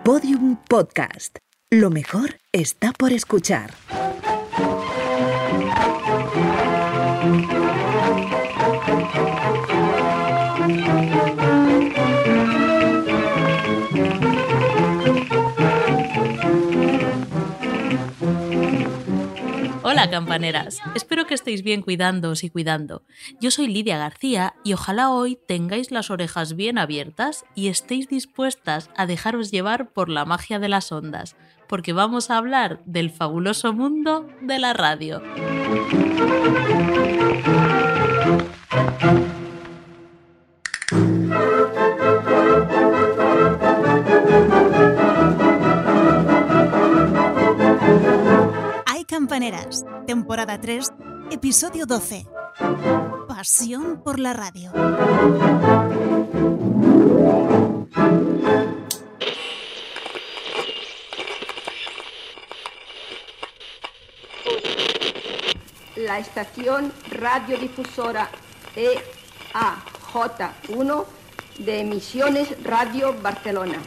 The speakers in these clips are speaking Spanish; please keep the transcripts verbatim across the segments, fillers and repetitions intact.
Podium Podcast. Lo mejor está por escuchar. Hola campaneras, espero que estéis bien cuidándoos y cuidando. Yo soy Lidia García y ojalá hoy tengáis las orejas bien abiertas y estéis dispuestas a dejaros llevar por la magia de las ondas, porque vamos a hablar del fabuloso mundo de la radio. Campaneras, temporada tres, episodio doce. Pasión por la radio. La estación radiodifusora E A J uno de Emisiones Radio Barcelona.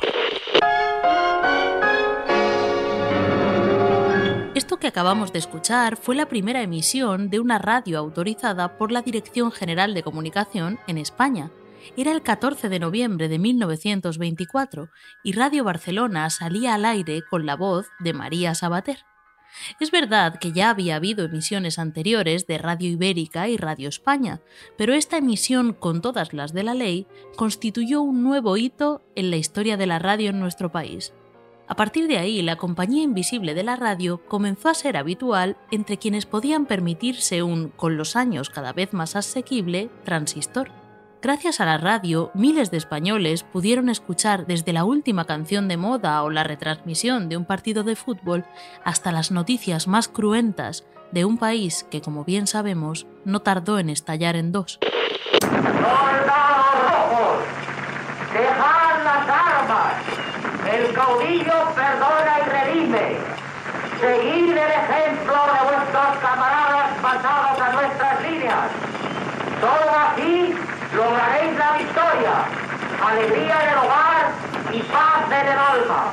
Esto que acabamos de escuchar fue la primera emisión de una radio autorizada por la Dirección General de Comunicación en España. Era el catorce de noviembre de mil novecientos veinticuatro y Radio Barcelona salía al aire con la voz de María Sabater. Es verdad que ya había habido emisiones anteriores de Radio Ibérica y Radio España, pero esta emisión, con todas las de la ley, constituyó un nuevo hito en la historia de la radio en nuestro país. A partir de ahí, la compañía invisible de la radio comenzó a ser habitual entre quienes podían permitirse un, con los años cada vez más asequible, transistor. Gracias a la radio, miles de españoles pudieron escuchar desde la última canción de moda o la retransmisión de un partido de fútbol hasta las noticias más cruentas de un país que, como bien sabemos, no tardó en estallar en dos. ¡Soldados rojos! ¡Dejad las armas! El caudillo perdona y redime. Seguid el ejemplo de vuestros camaradas pasados a nuestras líneas. Solo así lograréis la victoria, alegría en el hogar y paz en el alma.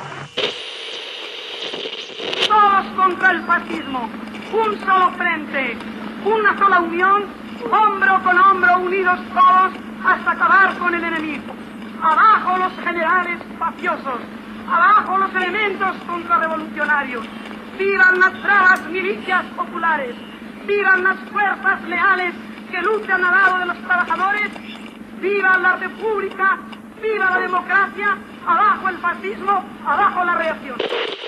Todos contra el fascismo, un solo frente, una sola unión, hombro con hombro, unidos todos hasta acabar con el enemigo. Abajo los generales mafiosos, abajo los elementos contrarrevolucionarios. ¡Vivan las bravas milicias populares! ¡Vivan las fuerzas leales que luchan al lado de los trabajadores! ¡Viva la República! ¡Viva la democracia! ¡Abajo el fascismo! ¡Abajo la reacción!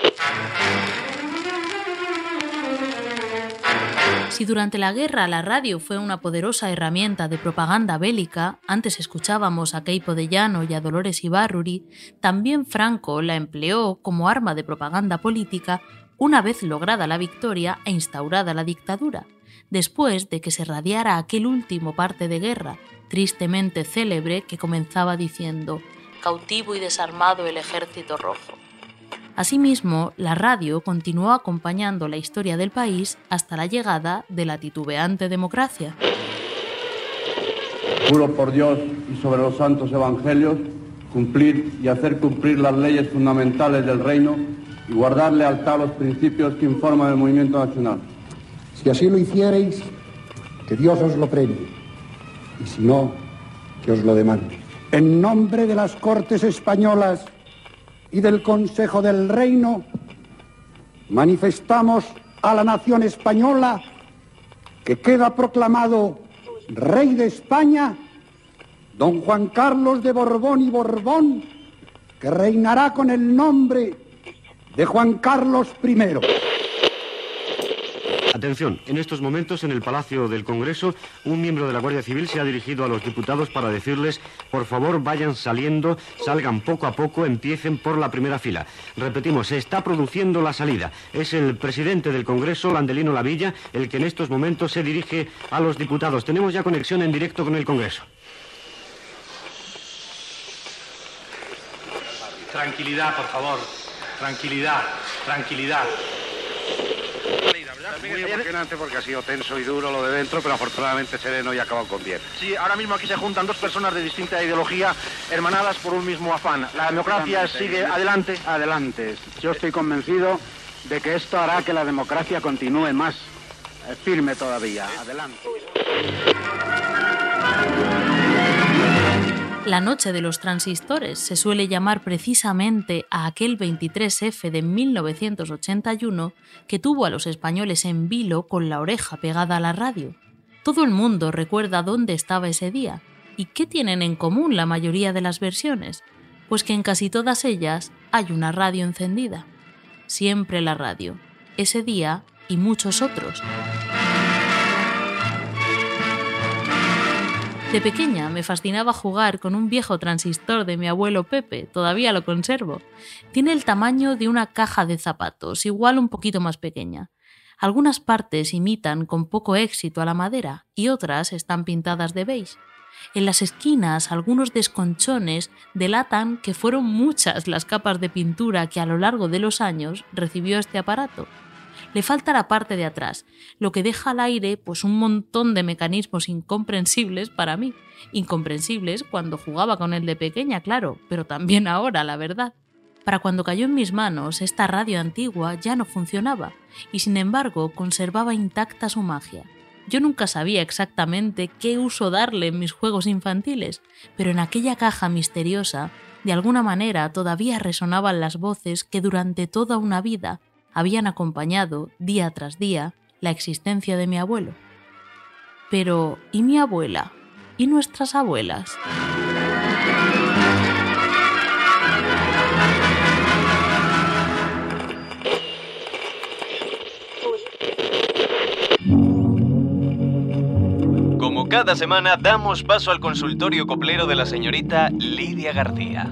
Si durante la guerra la radio fue una poderosa herramienta de propaganda bélica, antes escuchábamos a Queipo de Llano y a Dolores Ibárruri, también Franco la empleó como arma de propaganda política una vez lograda la victoria e instaurada la dictadura, después de que se radiara aquel último parte de guerra, tristemente célebre, que comenzaba diciendo «Cautivo y desarmado el ejército rojo». Asimismo, la radio continuó acompañando la historia del país hasta la llegada de la titubeante democracia. Juro por Dios y sobre los santos evangelios cumplir y hacer cumplir las leyes fundamentales del reino y guardar lealtad a los principios que informan el movimiento nacional. Si así lo hiciereis, que Dios os lo premie, y si no, que os lo demande. En nombre de las Cortes Españolas y del Consejo del Reino, manifestamos a la nación española que queda proclamado Rey de España, don Juan Carlos de Borbón y Borbón, que reinará con el nombre de Juan Carlos primero. Atención, en estos momentos en el Palacio del Congreso, un miembro de la Guardia Civil se ha dirigido a los diputados para decirles, por favor, vayan saliendo, salgan poco a poco, empiecen por la primera fila. Repetimos, se está produciendo la salida. Es el presidente del Congreso, Landelino Lavilla, el que en estos momentos se dirige a los diputados. Tenemos ya conexión en directo con el Congreso. Tranquilidad, por favor. Tranquilidad, tranquilidad. Muy emocionante porque ha sido tenso y duro lo de dentro, pero afortunadamente sereno y acabado con bien. Sí, ahora mismo aquí se juntan dos personas de distinta ideología, hermanadas por un mismo afán. La democracia sigue adelante. Adelante. Yo estoy convencido de que esto hará que la democracia continúe más eh, firme todavía. Adelante. La noche de los transistores se suele llamar precisamente a aquel veintitrés efe de mil novecientos ochenta y uno que tuvo a los españoles en vilo con la oreja pegada a la radio. Todo el mundo recuerda dónde estaba ese día. ¿Y qué tienen en común la mayoría de las versiones? Pues que en casi todas ellas hay una radio encendida. Siempre la radio. Ese día y muchos otros. De pequeña me fascinaba jugar con un viejo transistor de mi abuelo Pepe, todavía lo conservo. Tiene el tamaño de una caja de zapatos, igual un poquito más pequeña. Algunas partes imitan con poco éxito a la madera y otras están pintadas de beige. En las esquinas algunos desconchones delatan que fueron muchas las capas de pintura que a lo largo de los años recibió este aparato. Le falta la parte de atrás, lo que deja al aire pues un montón de mecanismos incomprensibles para mí. Incomprensibles cuando jugaba con él de pequeña, claro, pero también ahora, la verdad. Para cuando cayó en mis manos, esta radio antigua ya no funcionaba y sin embargo conservaba intacta su magia. Yo nunca sabía exactamente qué uso darle en mis juegos infantiles, pero en aquella caja misteriosa, de alguna manera todavía resonaban las voces que durante toda una vida habían acompañado, día tras día, la existencia de mi abuelo. Pero, ¿y mi abuela? ¿Y nuestras abuelas? Como cada semana, damos paso al consultorio coplero de la señorita Lidia García.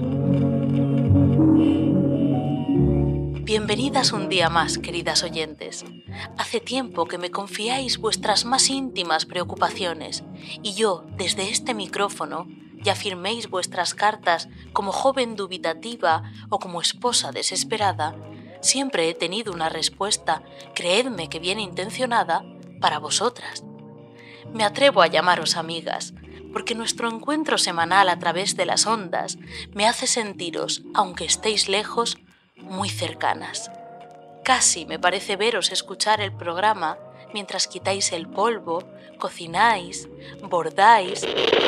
Bienvenidas un día más, queridas oyentes. Hace tiempo que me confiáis vuestras más íntimas preocupaciones y yo, desde este micrófono, ya firméis vuestras cartas como joven dubitativa o como esposa desesperada, siempre he tenido una respuesta, creedme que bien intencionada, para vosotras. Me atrevo a llamaros amigas, porque nuestro encuentro semanal a través de las ondas me hace sentiros, aunque estéis lejos, muy cercanas. Casi me parece veros escuchar el programa mientras quitáis el polvo, cocináis, bordáis,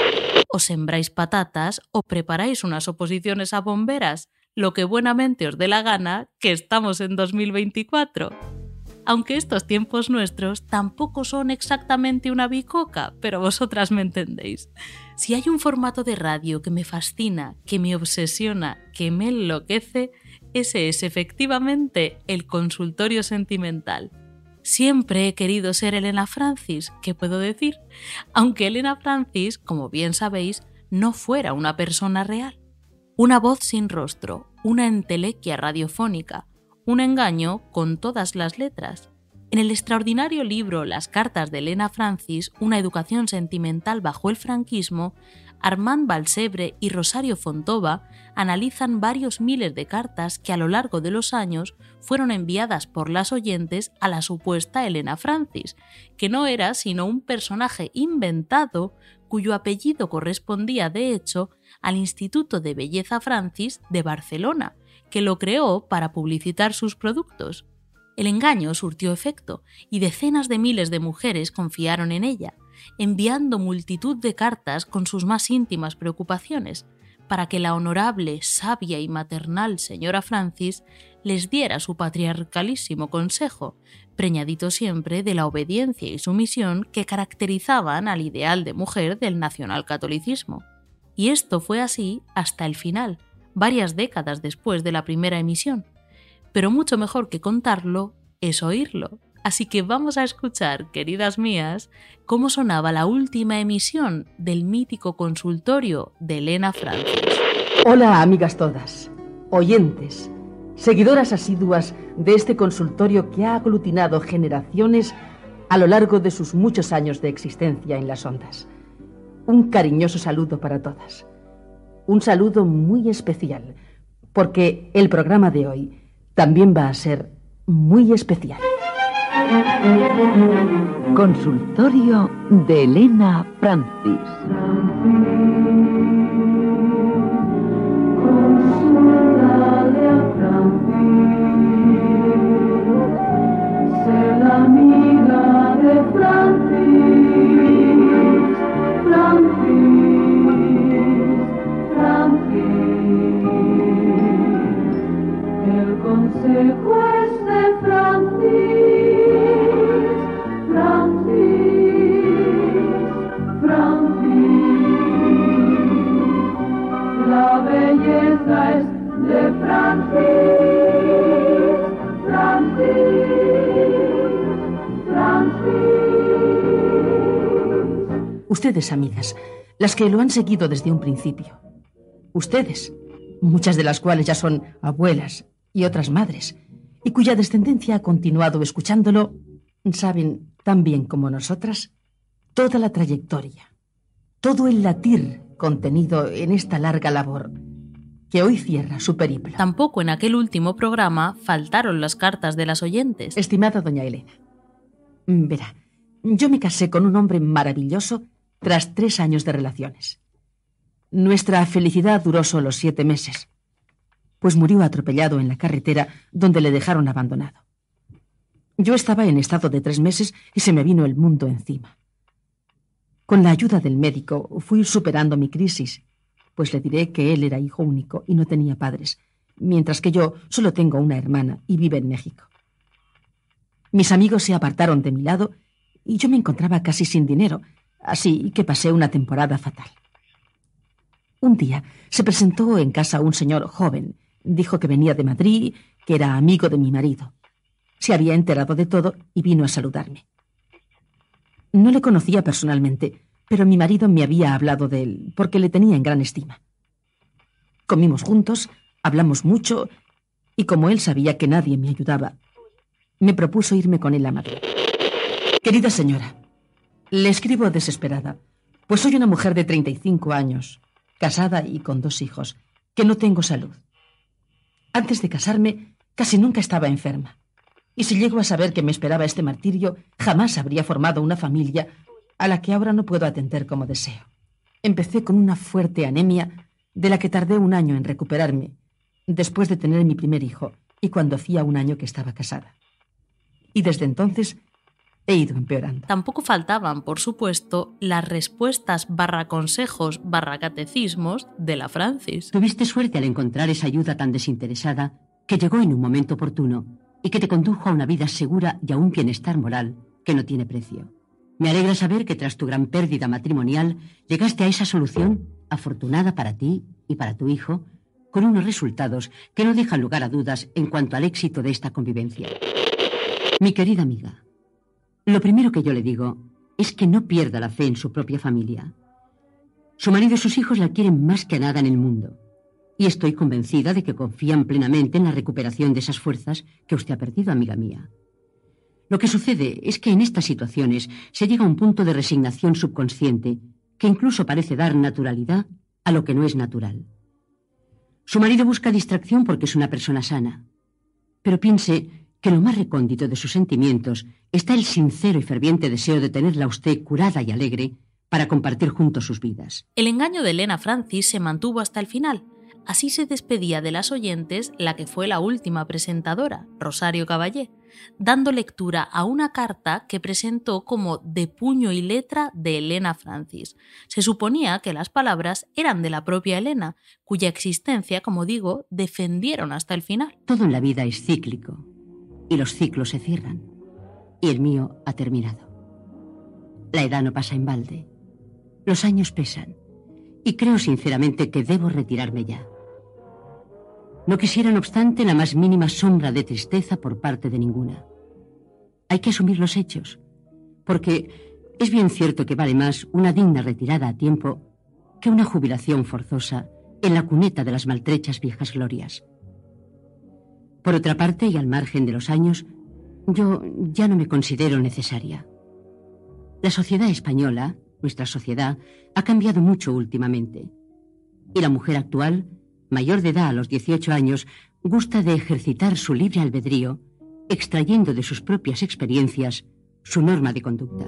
o sembráis patatas o preparáis unas oposiciones a bomberas, lo que buenamente os dé la gana, que estamos en dos mil veinticuatro. Aunque estos tiempos nuestros tampoco son exactamente una bicoca, pero vosotras me entendéis. Si hay un formato de radio que me fascina, que me obsesiona, que me enloquece, ese es efectivamente el consultorio sentimental. Siempre he querido ser Elena Francis, ¿qué puedo decir? Aunque Elena Francis, como bien sabéis, no fuera una persona real. Una voz sin rostro, una entelequia radiofónica, un engaño con todas las letras. En el extraordinario libro Las cartas de Elena Francis, una educación sentimental bajo el franquismo, Armand Balsebre y Rosario Fontova analizan varios miles de cartas que a lo largo de los años fueron enviadas por las oyentes a la supuesta Elena Francis, que no era sino un personaje inventado cuyo apellido correspondía de hecho al Instituto de Belleza Francis de Barcelona, que lo creó para publicitar sus productos. El engaño surtió efecto y decenas de miles de mujeres confiaron en ella, enviando multitud de cartas con sus más íntimas preocupaciones, para que la honorable, sabia y maternal señora Francis les diera su patriarcalísimo consejo, preñadito siempre de la obediencia y sumisión que caracterizaban al ideal de mujer del nacionalcatolicismo. Y esto fue así hasta el final, varias décadas después de la primera emisión. Pero mucho mejor que contarlo es oírlo. Así que vamos a escuchar, queridas mías, cómo sonaba la última emisión del mítico consultorio de Elena Francis. Hola, amigas todas, oyentes, seguidoras asiduas de este consultorio que ha aglutinado generaciones a lo largo de sus muchos años de existencia en las ondas. Un cariñoso saludo para todas. Un saludo muy especial, porque el programa de hoy también va a ser muy especial. Consultorio de Elena Francis. Consúltale a Francis, sé la amiga de Francis, Francis, Francis. El consejo es de Francis, Francis, Francis. La belleza es de Francis, Francis, Francis. Ustedes, amigas, las que lo han seguido desde un principio. Ustedes, muchas de las cuales ya son abuelas y otras madres, y cuya descendencia ha continuado escuchándolo, saben tan bien como nosotras toda la trayectoria, todo el latir contenido en esta larga labor que hoy cierra su periplo. Tampoco en aquel último programa faltaron las cartas de las oyentes. Estimada doña Elena, verá, yo me casé con un hombre maravilloso tras tres años de relaciones. Nuestra felicidad duró solo siete meses, pues murió atropellado en la carretera donde le dejaron abandonado. Yo estaba en estado de tres meses y se me vino el mundo encima. Con la ayuda del médico fui superando mi crisis, pues le diré que él era hijo único y no tenía padres, mientras que yo solo tengo una hermana y vive en México. Mis amigos se apartaron de mi lado y yo me encontraba casi sin dinero, así que pasé una temporada fatal. Un día se presentó en casa un señor joven. Dijo que venía de Madrid, que era amigo de mi marido. Se había enterado de todo y vino a saludarme. No le conocía personalmente, pero mi marido me había hablado de él porque le tenía en gran estima. Comimos juntos, hablamos mucho y como él sabía que nadie me ayudaba, me propuso irme con él a Madrid. Querida señora, le escribo desesperada, pues soy una mujer de treinta y cinco años, casada y con dos hijos, que no tengo salud. Antes de casarme, casi nunca estaba enferma. Y si llego a saber que me esperaba este martirio, jamás habría formado una familia a la que ahora no puedo atender como deseo. Empecé con una fuerte anemia de la que tardé un año en recuperarme, después de tener mi primer hijo y cuando hacía un año que estaba casada. Y desde entonces he ido empeorando. Tampoco faltaban, por supuesto, las respuestas barra consejos barra catecismos de la Francis. Tuviste suerte al encontrar esa ayuda tan desinteresada que llegó en un momento oportuno y que te condujo a una vida segura y a un bienestar moral que no tiene precio. Me alegra saber que tras tu gran pérdida matrimonial llegaste a esa solución afortunada para ti y para tu hijo, con unos resultados que no dejan lugar a dudas en cuanto al éxito de esta convivencia. Mi querida amiga, lo primero que yo le digo es que no pierda la fe en su propia familia. Su marido y sus hijos la quieren más que a nada en el mundo, y estoy convencida de que confían plenamente en la recuperación de esas fuerzas que usted ha perdido, amiga mía. Lo que sucede es que en estas situaciones se llega a un punto de resignación subconsciente que incluso parece dar naturalidad a lo que no es natural. Su marido busca distracción porque es una persona sana, pero piense que en lo más recóndito de sus sentimientos está el sincero y ferviente deseo de tenerla a usted curada y alegre para compartir juntos sus vidas. El engaño de Elena Francis se mantuvo hasta el final. Así se despedía de las oyentes la que fue la última presentadora, Rosario Caballé, dando lectura a una carta que presentó como de puño y letra de Elena Francis. Se suponía que las palabras eran de la propia Elena, cuya existencia, como digo, defendieron hasta el final. Todo en la vida es cíclico, y los ciclos se cierran, y el mío ha terminado. La edad no pasa en balde, los años pesan, y creo sinceramente que debo retirarme ya. No quisiera, no obstante, la más mínima sombra de tristeza por parte de ninguna. Hay que asumir los hechos, porque es bien cierto que vale más una digna retirada a tiempo que una jubilación forzosa en la cuneta de las maltrechas viejas glorias. Por otra parte, y al margen de los años, yo ya no me considero necesaria. La sociedad española, nuestra sociedad, ha cambiado mucho últimamente, y la mujer actual, mayor de edad a los dieciocho años, gusta de ejercitar su libre albedrío extrayendo de sus propias experiencias su norma de conducta.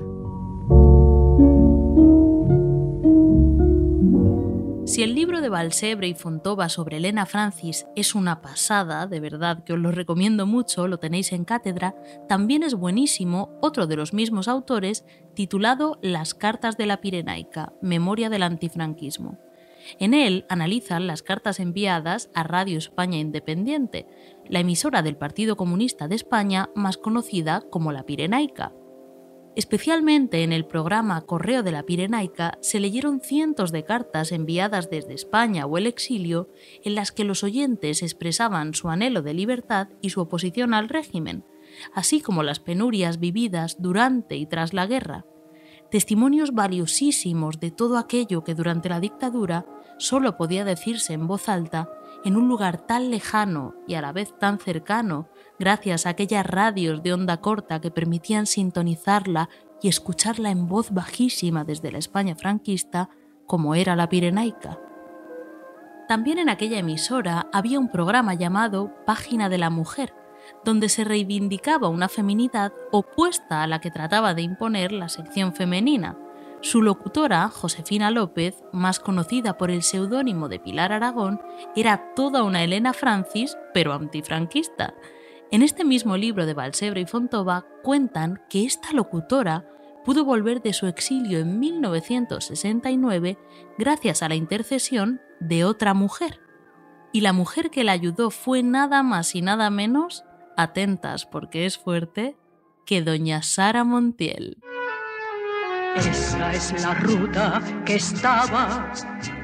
Si el libro de Balsebre y Fontova sobre Elena Francis es una pasada, de verdad que os lo recomiendo mucho, lo tenéis en cátedra, también es buenísimo otro de los mismos autores titulado Las cartas de la Pirenaica, memoria del antifranquismo. En él analizan las cartas enviadas a Radio España Independiente, la emisora del Partido Comunista de España más conocida como la Pirenaica. Especialmente en el programa Correo de la Pirenaica se leyeron cientos de cartas enviadas desde España o el exilio en las que los oyentes expresaban su anhelo de libertad y su oposición al régimen, así como las penurias vividas durante y tras la guerra. Testimonios valiosísimos de todo aquello que durante la dictadura solo podía decirse en voz alta en un lugar tan lejano y a la vez tan cercano, gracias a aquellas radios de onda corta que permitían sintonizarla y escucharla en voz bajísima desde la España franquista, como era la Pirenaica. También en aquella emisora había un programa llamado Página de la Mujer, donde se reivindicaba una feminidad opuesta a la que trataba de imponer la sección femenina. Su locutora, Josefina López, más conocida por el seudónimo de Pilar Aragón, era toda una Elena Francis, pero antifranquista. En este mismo libro de Balsebre y Fontova cuentan que esta locutora pudo volver de su exilio en mil novecientos sesenta y nueve gracias a la intercesión de otra mujer. Y la mujer que la ayudó fue nada más y nada menos, atentas porque es fuerte, que doña Sara Montiel. Esa es la ruta que estaba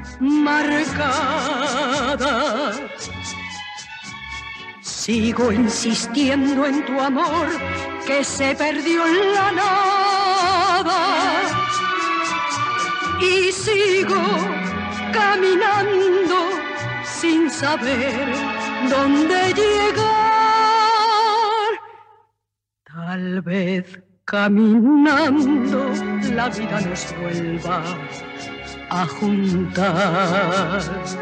marcada. Sigo insistiendo en tu amor que se perdió en la nada. Y sigo caminando sin saber dónde llegar. Tal vez caminando la vida nos vuelva a juntar.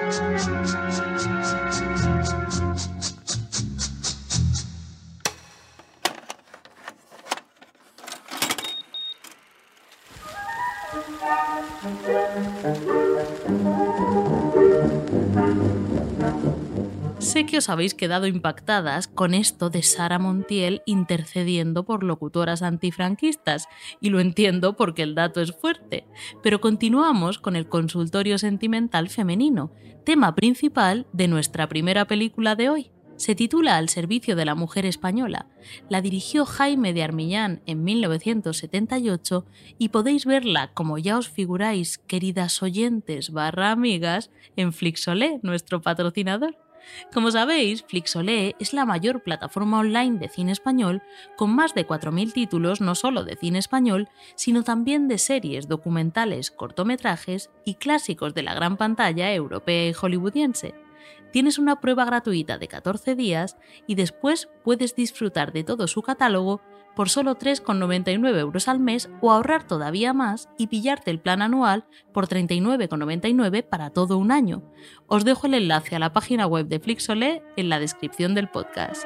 Sé que os habéis quedado impactadas con esto de Sara Montiel intercediendo por locutoras antifranquistas, y lo entiendo porque el dato es fuerte, pero continuamos con el consultorio sentimental femenino, tema principal de nuestra primera película de hoy. Se titula Al servicio de la mujer española. La dirigió Jaime de Armiñán en mil novecientos setenta y ocho y podéis verla, como ya os figuráis, queridas oyentes barra amigas, en Flixolé, nuestro patrocinador. Como sabéis, Flixolé es la mayor plataforma online de cine español con más de cuatro mil títulos no solo de cine español, sino también de series, documentales, cortometrajes y clásicos de la gran pantalla europea y hollywoodiense. Tienes una prueba gratuita de catorce días y después puedes disfrutar de todo su catálogo por solo tres con noventa y nueve euros al mes o ahorrar todavía más y pillarte el plan anual por treinta y nueve con noventa y nueve para todo un año. Os dejo el enlace a la página web de Flixolé en la descripción del podcast.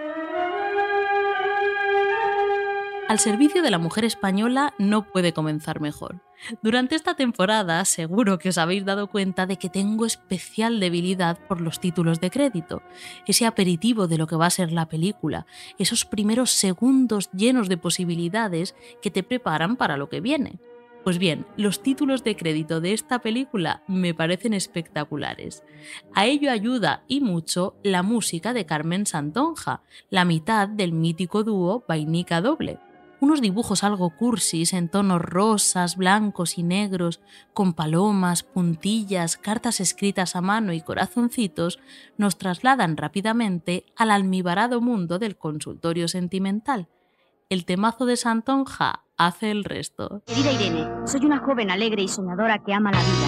Al servicio de la mujer española no puede comenzar mejor. Durante esta temporada seguro que os habéis dado cuenta de que tengo especial debilidad por los títulos de crédito, ese aperitivo de lo que va a ser la película, esos primeros segundos llenos de posibilidades que te preparan para lo que viene. Pues bien, los títulos de crédito de esta película me parecen espectaculares. A ello ayuda, y mucho, la música de Carmen Santonja, la mitad del mítico dúo Vainica Doble. Unos dibujos algo cursis en tonos rosas, blancos y negros, con palomas, puntillas, cartas escritas a mano y corazoncitos, nos trasladan rápidamente al almibarado mundo del consultorio sentimental. El temazo de Santonja hace el resto. Querida Irene, soy una joven alegre y soñadora que ama la vida.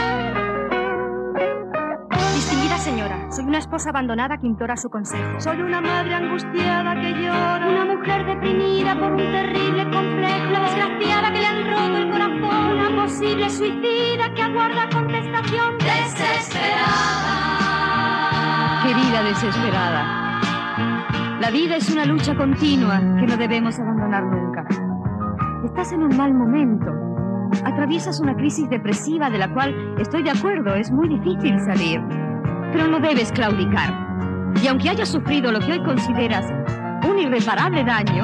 Distinguida señora, soy una esposa abandonada que implora su consejo. Soy una madre angustiada que llora, una mujer deprimida por un terrible complejo, una desgraciada que le han roto el corazón, una posible suicida que aguarda contestación. Desesperada, querida desesperada, La vida es una lucha continua que no debemos abandonar nunca. Estás en un mal momento. Atraviesas una crisis depresiva de la cual estoy de acuerdo, es muy difícil salir. Pero no debes claudicar. Y aunque hayas sufrido lo que hoy consideras un irreparable daño,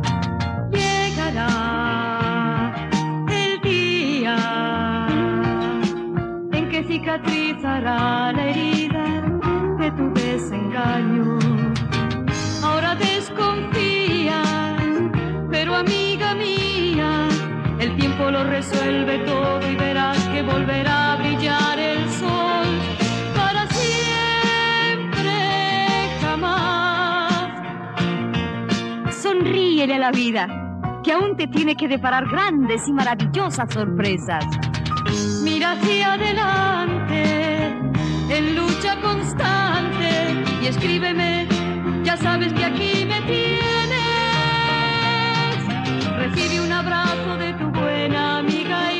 llegará el día en que cicatrizará la herida de tu desengaño. Ahora desconfías, pero amiga mía, el tiempo lo resuelve todo y verás que volverá a brillar el sol para siempre, jamás. Sonríele a la vida, que aún te tiene que deparar grandes y maravillosas sorpresas. Mira hacia adelante, en lucha constante, y escríbeme, ya sabes que aquí me tienes. Recibe un abrazo de tu buena amiga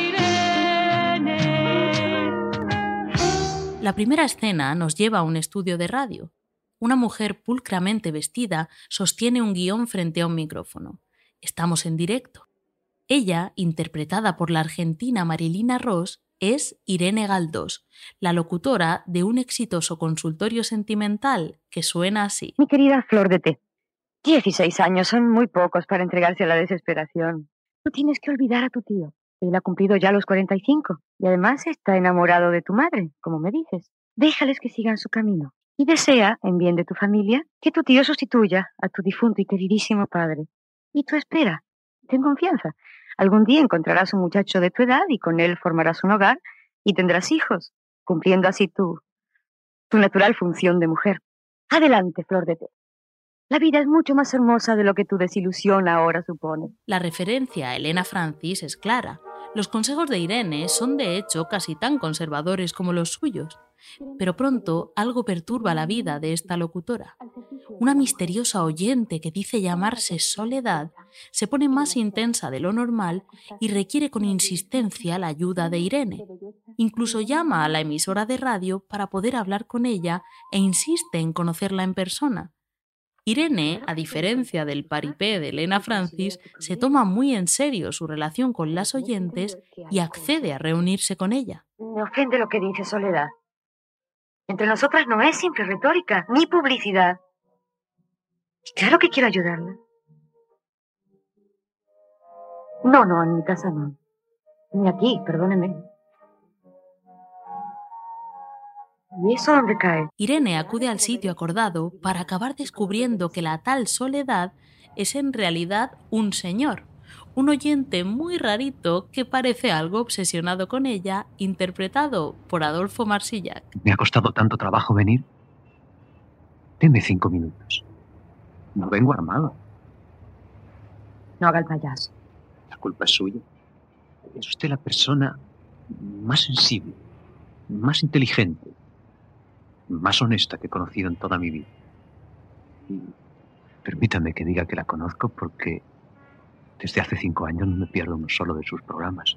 Irene. La primera escena nos lleva a un estudio de radio. Una mujer pulcramente vestida sostiene un guión frente a un micrófono. Estamos en directo. Ella, interpretada por la argentina Marilina Ross, es Irene Galdós, la locutora de un exitoso consultorio sentimental que suena así. Mi querida Flor de Té, dieciséis años son muy pocos para entregarse a la desesperación. No tienes que olvidar a tu tío. Él ha cumplido ya los cuarenta y cinco y además está enamorado de tu madre, como me dices. Déjales que sigan su camino y desea, en bien de tu familia, que tu tío sustituya a tu difunto y queridísimo padre. Y tú espera, ten confianza. Algún día encontrarás un muchacho de tu edad y con él formarás un hogar y tendrás hijos, cumpliendo así tu, tu natural función de mujer. Adelante, Flor de Té. La vida es mucho más hermosa de lo que tu desilusión ahora supone. La referencia a Elena Francis es clara. Los consejos de Irene son de hecho casi tan conservadores como los suyos. Pero pronto algo perturba la vida de esta locutora. Una misteriosa oyente que dice llamarse Soledad se pone más intensa de lo normal y requiere con insistencia la ayuda de Irene. Incluso llama a la emisora de radio para poder hablar con ella e insiste en conocerla en persona. Irene, a diferencia del paripé de Elena Francis, se toma muy en serio su relación con las oyentes y accede a reunirse con ella. Me ofende lo que dice Soledad. Entre nosotras no es simple retórica, ni publicidad. Claro que quiero ayudarla. No, no, en mi casa no. Ni aquí, perdóneme. ¿Y eso dónde cae? Irene acude al sitio acordado para acabar descubriendo que la tal Soledad es en realidad un señor, un oyente muy rarito que parece algo obsesionado con ella, interpretado por Adolfo Marsillac. Me ha costado tanto trabajo venir. Deme cinco minutos. No vengo armado. No haga el payaso. La culpa es suya. Es usted la persona más sensible, más inteligente, más honesta que he conocido en toda mi vida. Y permítame que diga que la conozco porque desde hace cinco años no me pierdo uno solo de sus programas.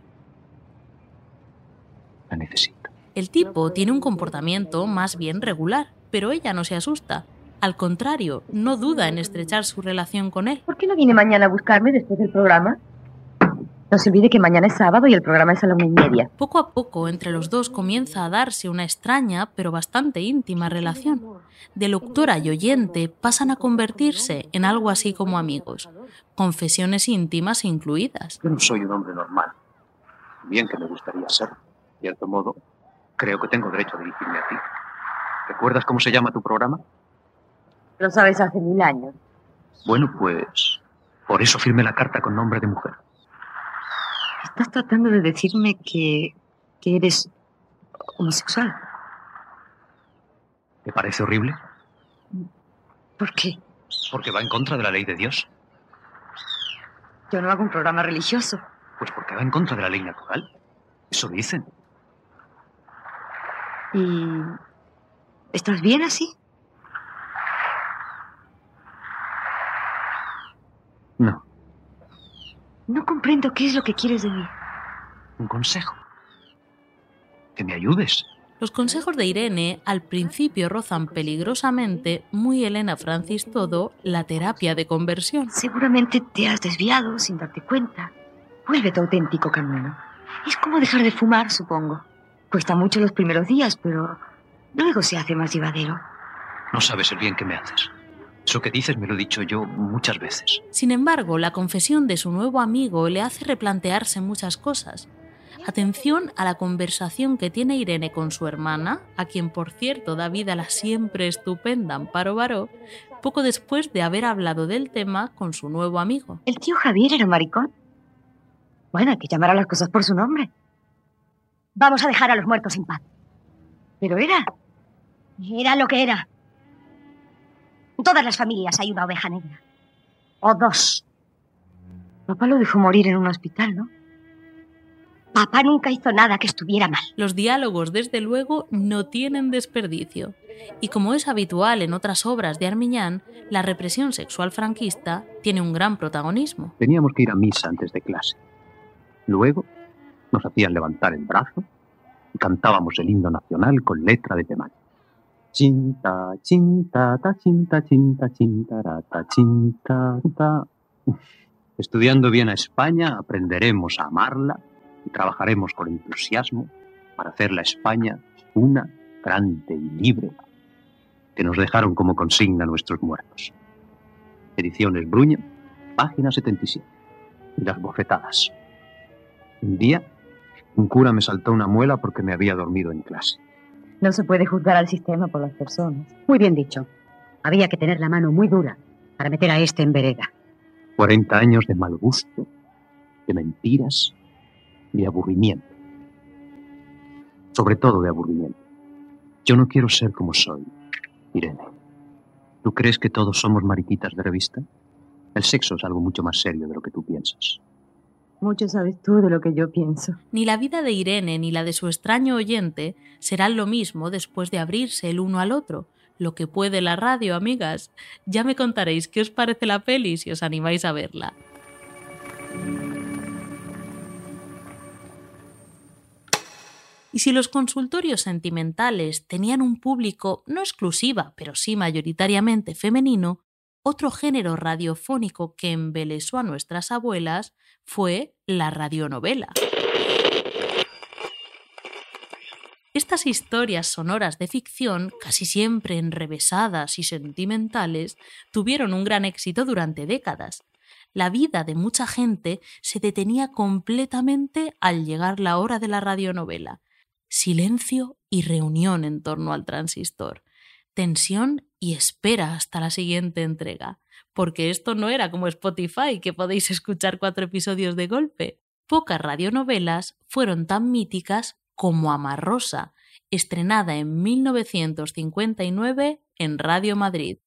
La necesito. El tipo tiene un comportamiento más bien regular, pero ella no se asusta. Al contrario, no duda en estrechar su relación con él. ¿Por qué no viene mañana a buscarme después del programa? No se olvide que mañana es sábado y el programa es a la una y media. Poco a poco, entre los dos comienza a darse una extraña, pero bastante íntima relación. De locutora y oyente pasan a convertirse en algo así como amigos. Confesiones íntimas incluidas. Yo no soy un hombre normal. Bien que me gustaría ser. De cierto modo, creo que tengo derecho a dirigirme a ti. ¿Recuerdas cómo se llama tu programa? Lo sabes hace mil años. Bueno, pues por eso firmé la carta con nombre de mujer. ¿Estás tratando de decirme que, que eres homosexual? ¿Te parece horrible? ¿Por qué? Porque va en contra de la ley de Dios. Yo no hago un programa religioso. Pues porque va en contra de la ley natural. Eso dicen. ¿Y estás bien así? No. No comprendo qué es lo que quieres de mí. Un consejo. Que me ayudes. Los consejos de Irene al principio rozan peligrosamente, muy Elena Francis todo, la terapia de conversión. Seguramente te has desviado sin darte cuenta. Vuelve tu auténtico camino. Es como dejar de fumar, supongo. Cuesta mucho los primeros días, pero luego se hace más llevadero. No sabes el bien que me haces. Eso que dices me lo he dicho yo muchas veces. Sin embargo, la confesión de su nuevo amigo le hace replantearse muchas cosas. Atención a la conversación que tiene Irene con su hermana, a quien por cierto da vida la siempre estupenda Amparo Baró, poco después de haber hablado del tema con su nuevo amigo. ¿El tío Javier era maricón? Bueno, hay que llamar a las cosas por su nombre. Vamos a dejar a los muertos en paz. Pero era... Era lo que era. En todas las familias hay una oveja negra. O dos. Papá lo dejó morir en un hospital, ¿no? Papá nunca hizo nada que estuviera mal. Los diálogos, desde luego, no tienen desperdicio. Y como es habitual en otras obras de Armiñán, la represión sexual franquista tiene un gran protagonismo. Teníamos que ir a misa antes de clase. Luego nos hacían levantar el brazo y cantábamos el himno nacional con letra de temario. Chinta, chinta, ta, chinta, chinta, chinta, rata, chinta, ta. Estudiando bien a España, aprenderemos a amarla y trabajaremos con entusiasmo para hacer la España una, grande y libre, que nos dejaron como consigna nuestros muertos. Ediciones Bruña, página setenta y siete. Y las bofetadas. Un día, un cura me saltó una muela porque me había dormido en clase. No se puede juzgar al sistema por las personas. Muy bien dicho. Había que tener la mano muy dura para meter a este en vereda. Cuarenta años de mal gusto, de mentiras, de aburrimiento. Sobre todo de aburrimiento. Yo no quiero ser como soy, Irene. ¿Tú crees que todos somos mariquitas de revista? El sexo es algo mucho más serio de lo que tú piensas. Mucho sabes tú de lo que yo pienso. Ni la vida de Irene ni la de su extraño oyente serán lo mismo después de abrirse el uno al otro. Lo que puede la radio, amigas. Ya me contaréis qué os parece la peli si os animáis a verla. Y si los consultorios sentimentales tenían un público no exclusiva, pero sí mayoritariamente femenino, otro género radiofónico que embelesó a nuestras abuelas fue la radionovela. Estas historias sonoras de ficción, casi siempre enrevesadas y sentimentales, tuvieron un gran éxito durante décadas. La vida de mucha gente se detenía completamente al llegar la hora de la radionovela. Silencio y reunión en torno al transistor. Tensión y espera hasta la siguiente entrega. Porque esto no era como Spotify, que podéis escuchar cuatro episodios de golpe. Pocas radionovelas fueron tan míticas como Amarrosa, estrenada en mil novecientos cincuenta y nueve en Radio Madrid.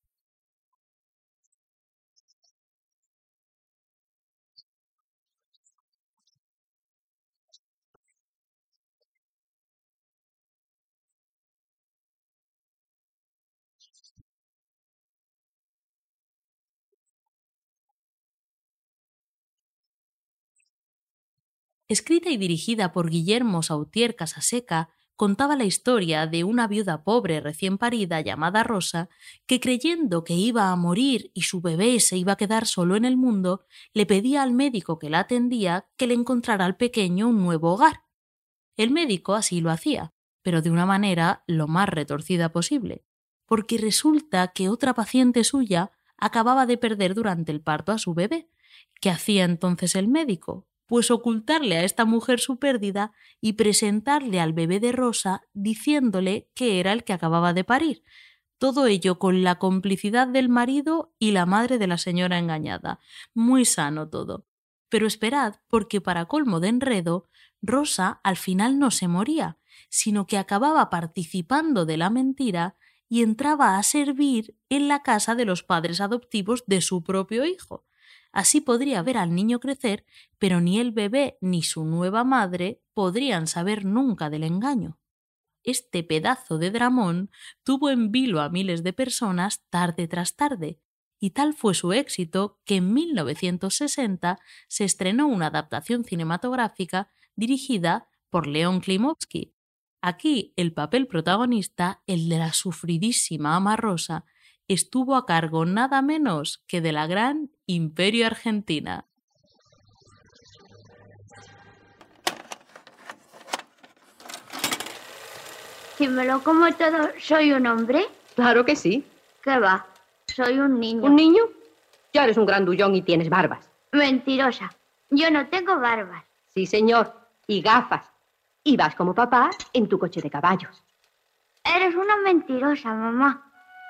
Escrita y dirigida por Guillermo Sautier Casaseca, contaba la historia de una viuda pobre recién parida llamada Rosa, que creyendo que iba a morir y su bebé se iba a quedar solo en el mundo, le pedía al médico que la atendía que le encontrara al pequeño un nuevo hogar. El médico así lo hacía, pero de una manera lo más retorcida posible, porque resulta que otra paciente suya acababa de perder durante el parto a su bebé. ¿Qué hacía entonces el médico? Pues ocultarle a esta mujer su pérdida y presentarle al bebé de Rosa diciéndole que era el que acababa de parir. Todo ello con la complicidad del marido y la madre de la señora engañada. Muy sano todo. Pero esperad, porque para colmo de enredo, Rosa al final no se moría, sino que acababa participando de la mentira y entraba a servir en la casa de los padres adoptivos de su propio hijo. Así podría ver al niño crecer, pero ni el bebé ni su nueva madre podrían saber nunca del engaño. Este pedazo de dramón tuvo en vilo a miles de personas tarde tras tarde, y tal fue su éxito que en mil novecientos sesenta se estrenó una adaptación cinematográfica dirigida por León Klimovsky. Aquí el papel protagonista, el de la sufridísima Ama Rosa, estuvo a cargo nada menos que de la gran Imperio Argentina. Si me lo como todo, ¿soy un hombre? Claro que sí. ¿Qué va? Soy un niño. ¿Un niño? Ya eres un grandullón y tienes barbas. Mentirosa. Yo no tengo barbas. Sí, señor. Y gafas. Y vas como papá en tu coche de caballos. Eres una mentirosa, mamá.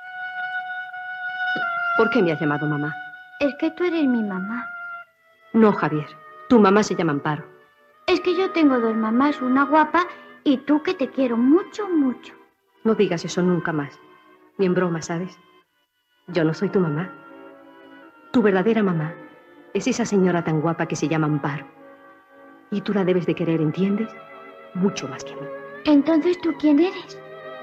¿Por qué me has llamado mamá? Es que tú eres mi mamá. No, Javier. Tu mamá se llama Amparo. Es que yo tengo dos mamás, una guapa y tú que te quiero mucho, mucho. No digas eso nunca más. Ni en broma, ¿sabes? Yo no soy tu mamá. Tu verdadera mamá es esa señora tan guapa que se llama Amparo. Y tú la debes de querer, ¿entiendes? Mucho más que a mí. Entonces, ¿tú quién eres?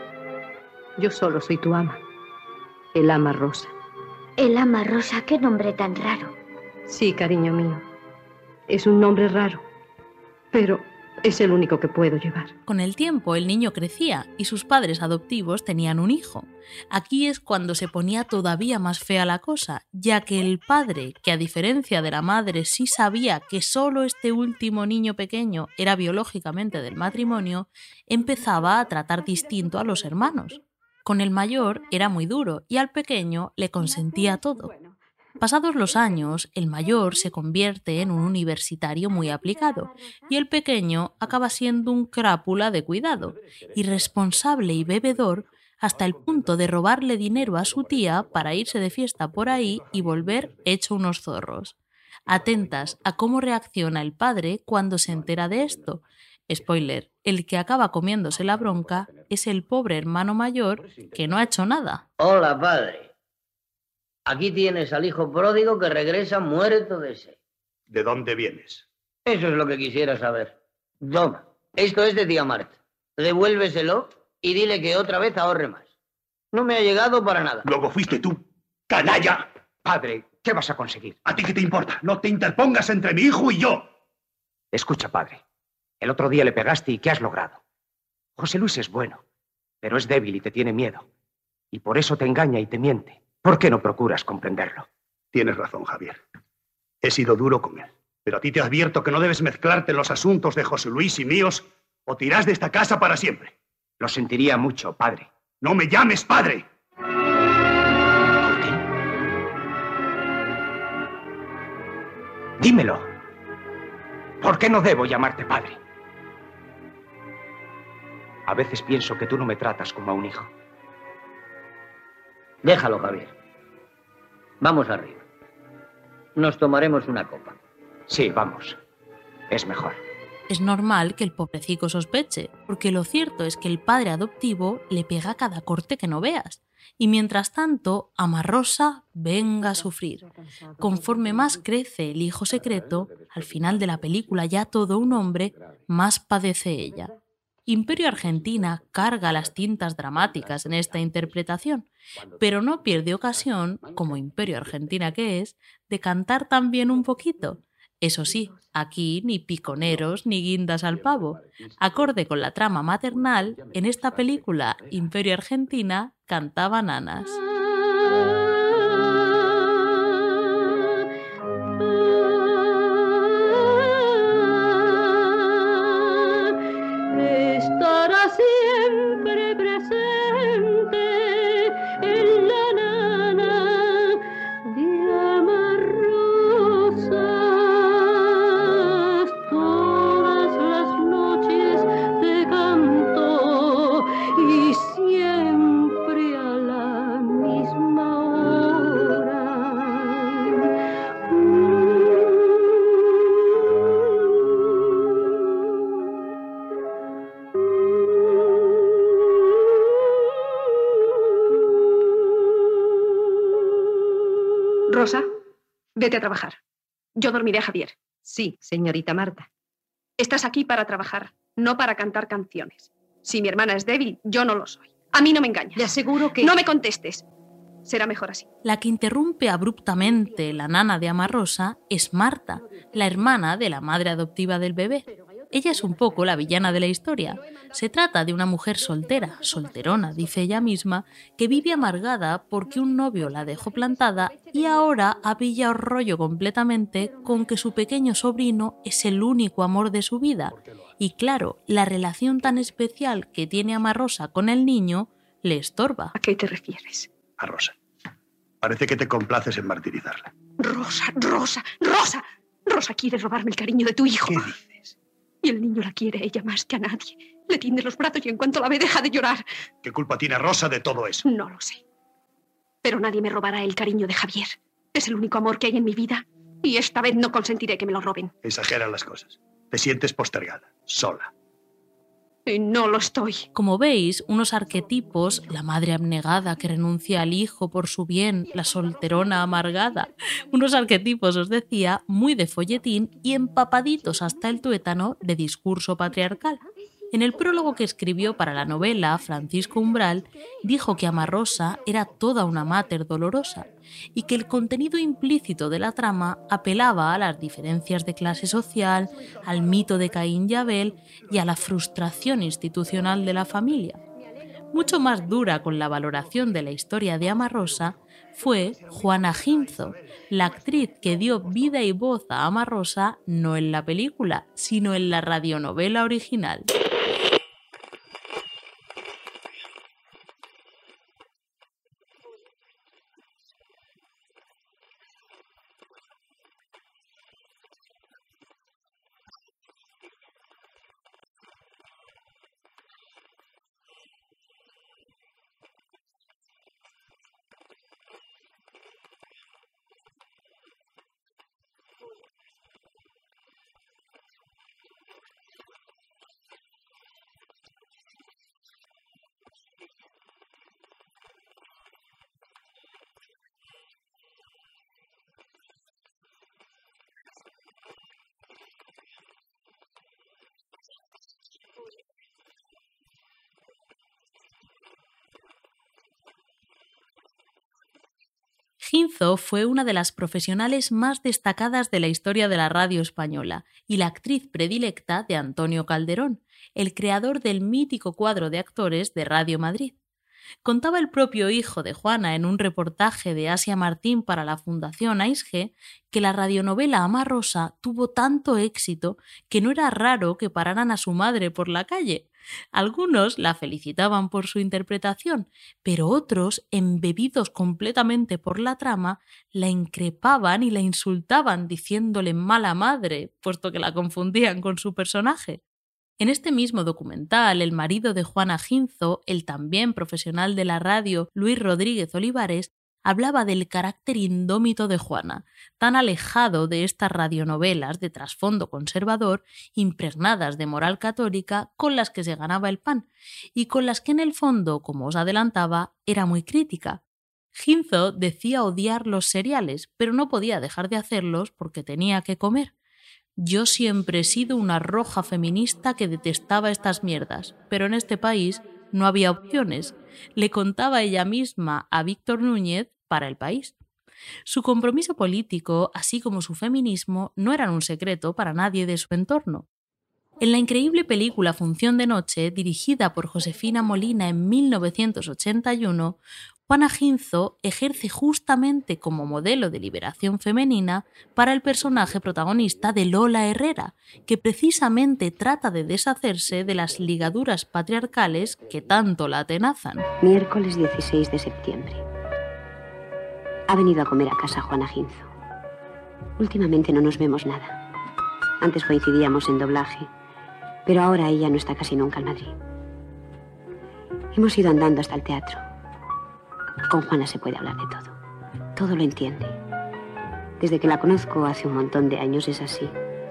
Yo solo soy tu ama. El Ama Rosa. El Ama Rosa, qué nombre tan raro. Sí, cariño mío. Es un nombre raro. Pero es el único que puedo llevar. Con el tiempo el niño crecía y sus padres adoptivos tenían un hijo. Aquí es cuando se ponía todavía más fea la cosa, ya que el padre, que a diferencia de la madre sí sabía que solo este último niño pequeño era biológicamente del matrimonio, empezaba a tratar distinto a los hermanos. Con el mayor era muy duro y al pequeño le consentía todo. Pasados los años, el mayor se convierte en un universitario muy aplicado y el pequeño acaba siendo un crápula de cuidado, irresponsable y bebedor hasta el punto de robarle dinero a su tía para irse de fiesta por ahí y volver hecho unos zorros. Atentas a cómo reacciona el padre cuando se entera de esto. Spoiler, el que acaba comiéndose la bronca es el pobre hermano mayor que no ha hecho nada. Hola, padre. Aquí tienes al hijo pródigo que regresa muerto de sed. ¿De dónde vienes? Eso es lo que quisiera saber. Toma, esto es de tía Marta. Devuélveselo y dile que otra vez ahorre más. No me ha llegado para nada. Luego fuiste tú, canalla. Padre, ¿qué vas a conseguir? ¿A ti qué te importa? No te interpongas entre mi hijo y yo. Escucha, padre. El otro día le pegaste y ¿qué has logrado? José Luis es bueno, pero es débil y te tiene miedo. Y por eso te engaña y te miente. ¿Por qué no procuras comprenderlo? Tienes razón, Javier. He sido duro con él. Pero a ti te advierto que no debes mezclarte en los asuntos de José Luis y míos o te irás de esta casa para siempre. Lo sentiría mucho, padre. ¡No me llames padre! ¿Por qué? Dímelo. ¿Por qué no debo llamarte padre? A veces pienso que tú no me tratas como a un hijo. Déjalo, Javier. Vamos arriba. Nos tomaremos una copa. Sí, vamos. Es mejor. Es normal que el pobrecico sospeche, porque lo cierto es que el padre adoptivo le pega cada corte que no veas. Y mientras tanto, Ama Rosa venga a sufrir. Conforme más crece el hijo secreto, al final de la película ya todo un hombre, más padece ella. Imperio Argentina carga las tintas dramáticas en esta interpretación, pero no pierde ocasión, como Imperio Argentina que es, de cantar también un poquito. Eso sí, aquí ni piconeros ni guindas al pavo. Acorde con la trama maternal, en esta película Imperio Argentina cantaban nanas. Estará siempre presente en la nana de Ama Rosas. Todas las noches te canto y siempre a la misma hora. Rosa, vete a trabajar. Yo dormiré a Javier. Sí, señorita Marta. Estás aquí para trabajar, no para cantar canciones. Si mi hermana es débil, yo no lo soy. A mí no me engañas. Le aseguro que... No me contestes. Será mejor así. La que interrumpe abruptamente la nana de Ama Rosa es Marta, la hermana de la madre adoptiva del bebé. Ella es un poco la villana de la historia. Se trata de una mujer soltera, solterona, dice ella misma, que vive amargada porque un novio la dejó plantada y ahora ha pillado rollo completamente con que su pequeño sobrino es el único amor de su vida. Y claro, la relación tan especial que tiene Ama Rosa con el niño le estorba. ¿A qué te refieres? A Rosa. Parece que te complaces en martirizarla. Rosa, Rosa, Rosa. Rosa quiere robarme el cariño de tu hijo. ¿Qué dices? Y el niño la quiere a ella más que a nadie. Le tiende los brazos y en cuanto la ve deja de llorar. ¿Qué culpa tiene Rosa de todo eso? No lo sé. Pero nadie me robará el cariño de Javier. Es el único amor que hay en mi vida. Y esta vez no consentiré que me lo roben. Exageran las cosas. Te sientes postergada, sola. Y no lo estoy. Como veis, unos arquetipos, la madre abnegada que renuncia al hijo por su bien, la solterona amargada, unos arquetipos, os decía, muy de folletín y empapaditos hasta el tuétano de discurso patriarcal. En el prólogo que escribió para la novela, Francisco Umbral dijo que Ama Rosa era toda una máter dolorosa y que el contenido implícito de la trama apelaba a las diferencias de clase social, al mito de Caín y Abel y a la frustración institucional de la familia. Mucho más dura con la valoración de la historia de Ama Rosa fue Juana Ginzo, la actriz que dio vida y voz a Ama Rosa no en la película, sino en la radionovela original. Ginzo fue una de las profesionales más destacadas de la historia de la radio española y la actriz predilecta de Antonio Calderón, el creador del mítico cuadro de actores de Radio Madrid. Contaba el propio hijo de Juana en un reportaje de Asia Martín para la Fundación A I S G que la radionovela Ama Rosa tuvo tanto éxito que no era raro que pararan a su madre por la calle. Algunos la felicitaban por su interpretación, pero otros, embebidos completamente por la trama, la increpaban y la insultaban diciéndole mala madre, puesto que la confundían con su personaje. En este mismo documental, el marido de Juana Ginzo, el también profesional de la radio Luis Rodríguez Olivares, hablaba del carácter indómito de Juana, tan alejado de estas radionovelas de trasfondo conservador, impregnadas de moral católica, con las que se ganaba el pan, y con las que en el fondo, como os adelantaba, era muy crítica. Ginzo decía odiar los seriales, pero no podía dejar de hacerlos porque tenía que comer. Yo siempre he sido una roja feminista que detestaba estas mierdas, pero en este país no había opciones, le contaba ella misma a Víctor Núñez para El País. Su compromiso político, así como su feminismo, no eran un secreto para nadie de su entorno. En la increíble película Función de Noche, dirigida por Josefina Molina en mil novecientos ochenta y uno, Juana Ginzo ejerce justamente como modelo de liberación femenina para el personaje protagonista de Lola Herrera, que precisamente trata de deshacerse de las ligaduras patriarcales que tanto la atenazan. Miércoles dieciséis de septiembre. Ha venido a comer a casa Juana Ginzo. Últimamente no nos vemos nada. Antes coincidíamos en doblaje, pero ahora ella no está casi nunca en Madrid. Hemos ido andando hasta el teatro. Con Juana se puede hablar de todo. Todo lo entiende. Desde que la conozco hace un montón de años es así.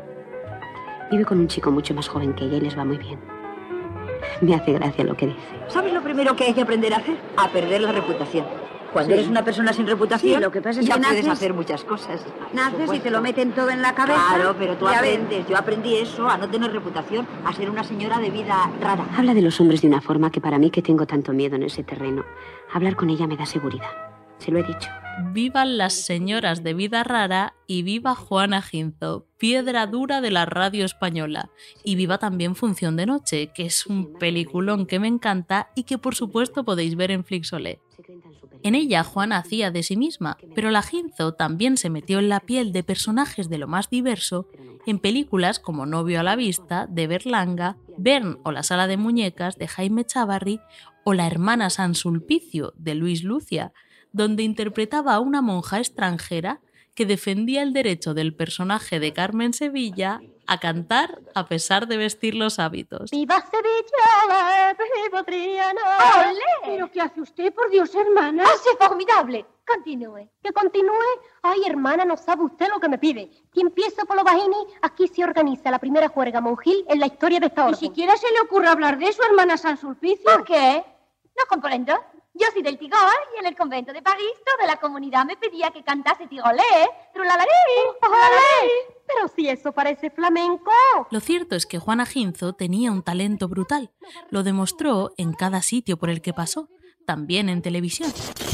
Vive con un chico mucho más joven que ella y les va muy bien. Me hace gracia lo que dice. ¿Sabes lo primero que hay que aprender a hacer? A perder la reputación. Cuando Sí. eres una persona sin reputación, Sí, lo que pasa es ya que puedes naces- hacer muchas cosas. Naces y te Supuesto. lo meten todo en la cabeza. Claro, pero tú y a ver- aprendes. Yo aprendí eso, a no tener reputación, a ser una señora de vida rara. Habla de los hombres de una forma que para mí, que tengo tanto miedo en ese terreno, hablar con ella me da seguridad. Se lo he dicho. vivan las señoras de vida rara y viva Juana Ginzo, piedra dura de la radio española. Y viva también Función de Noche, que es un peliculón que me encanta y que por supuesto podéis ver en Flixolé. En ella Juana hacía de sí misma, pero la Ginzo también se metió en la piel de personajes de lo más diverso en películas como Novio a la vista, de Berlanga, Bern o La sala de muñecas, de Jaime Chávarri, o La hermana San Sulpicio, de Luis Lucia, donde interpretaba a una monja extranjera que defendía el derecho del personaje de Carmen Sevilla a cantar a pesar de vestir los hábitos. ¡Viva Sevilla! ¡Viva Triana! ¡Olé! ¿Pero qué hace usted, por Dios, hermana? ¡Hace formidable! Continúe. ¿Que continúe? Ay, hermana, no sabe usted lo que me pide. Que empiezo por los bajini, aquí se organiza la primera juerga monjil en la historia de esta orden. Ni siquiera se le ocurre hablar de eso, hermana San Sulpicio. ¿Por qué? No comprendo. Yo soy del Tigol y en el convento de París toda la comunidad me pedía que cantase tigolés, trulalarí, olé. Pero si eso parece flamenco. Lo cierto es que Juana Ginzo tenía un talento brutal. Lo demostró en cada sitio por el que pasó, también en televisión.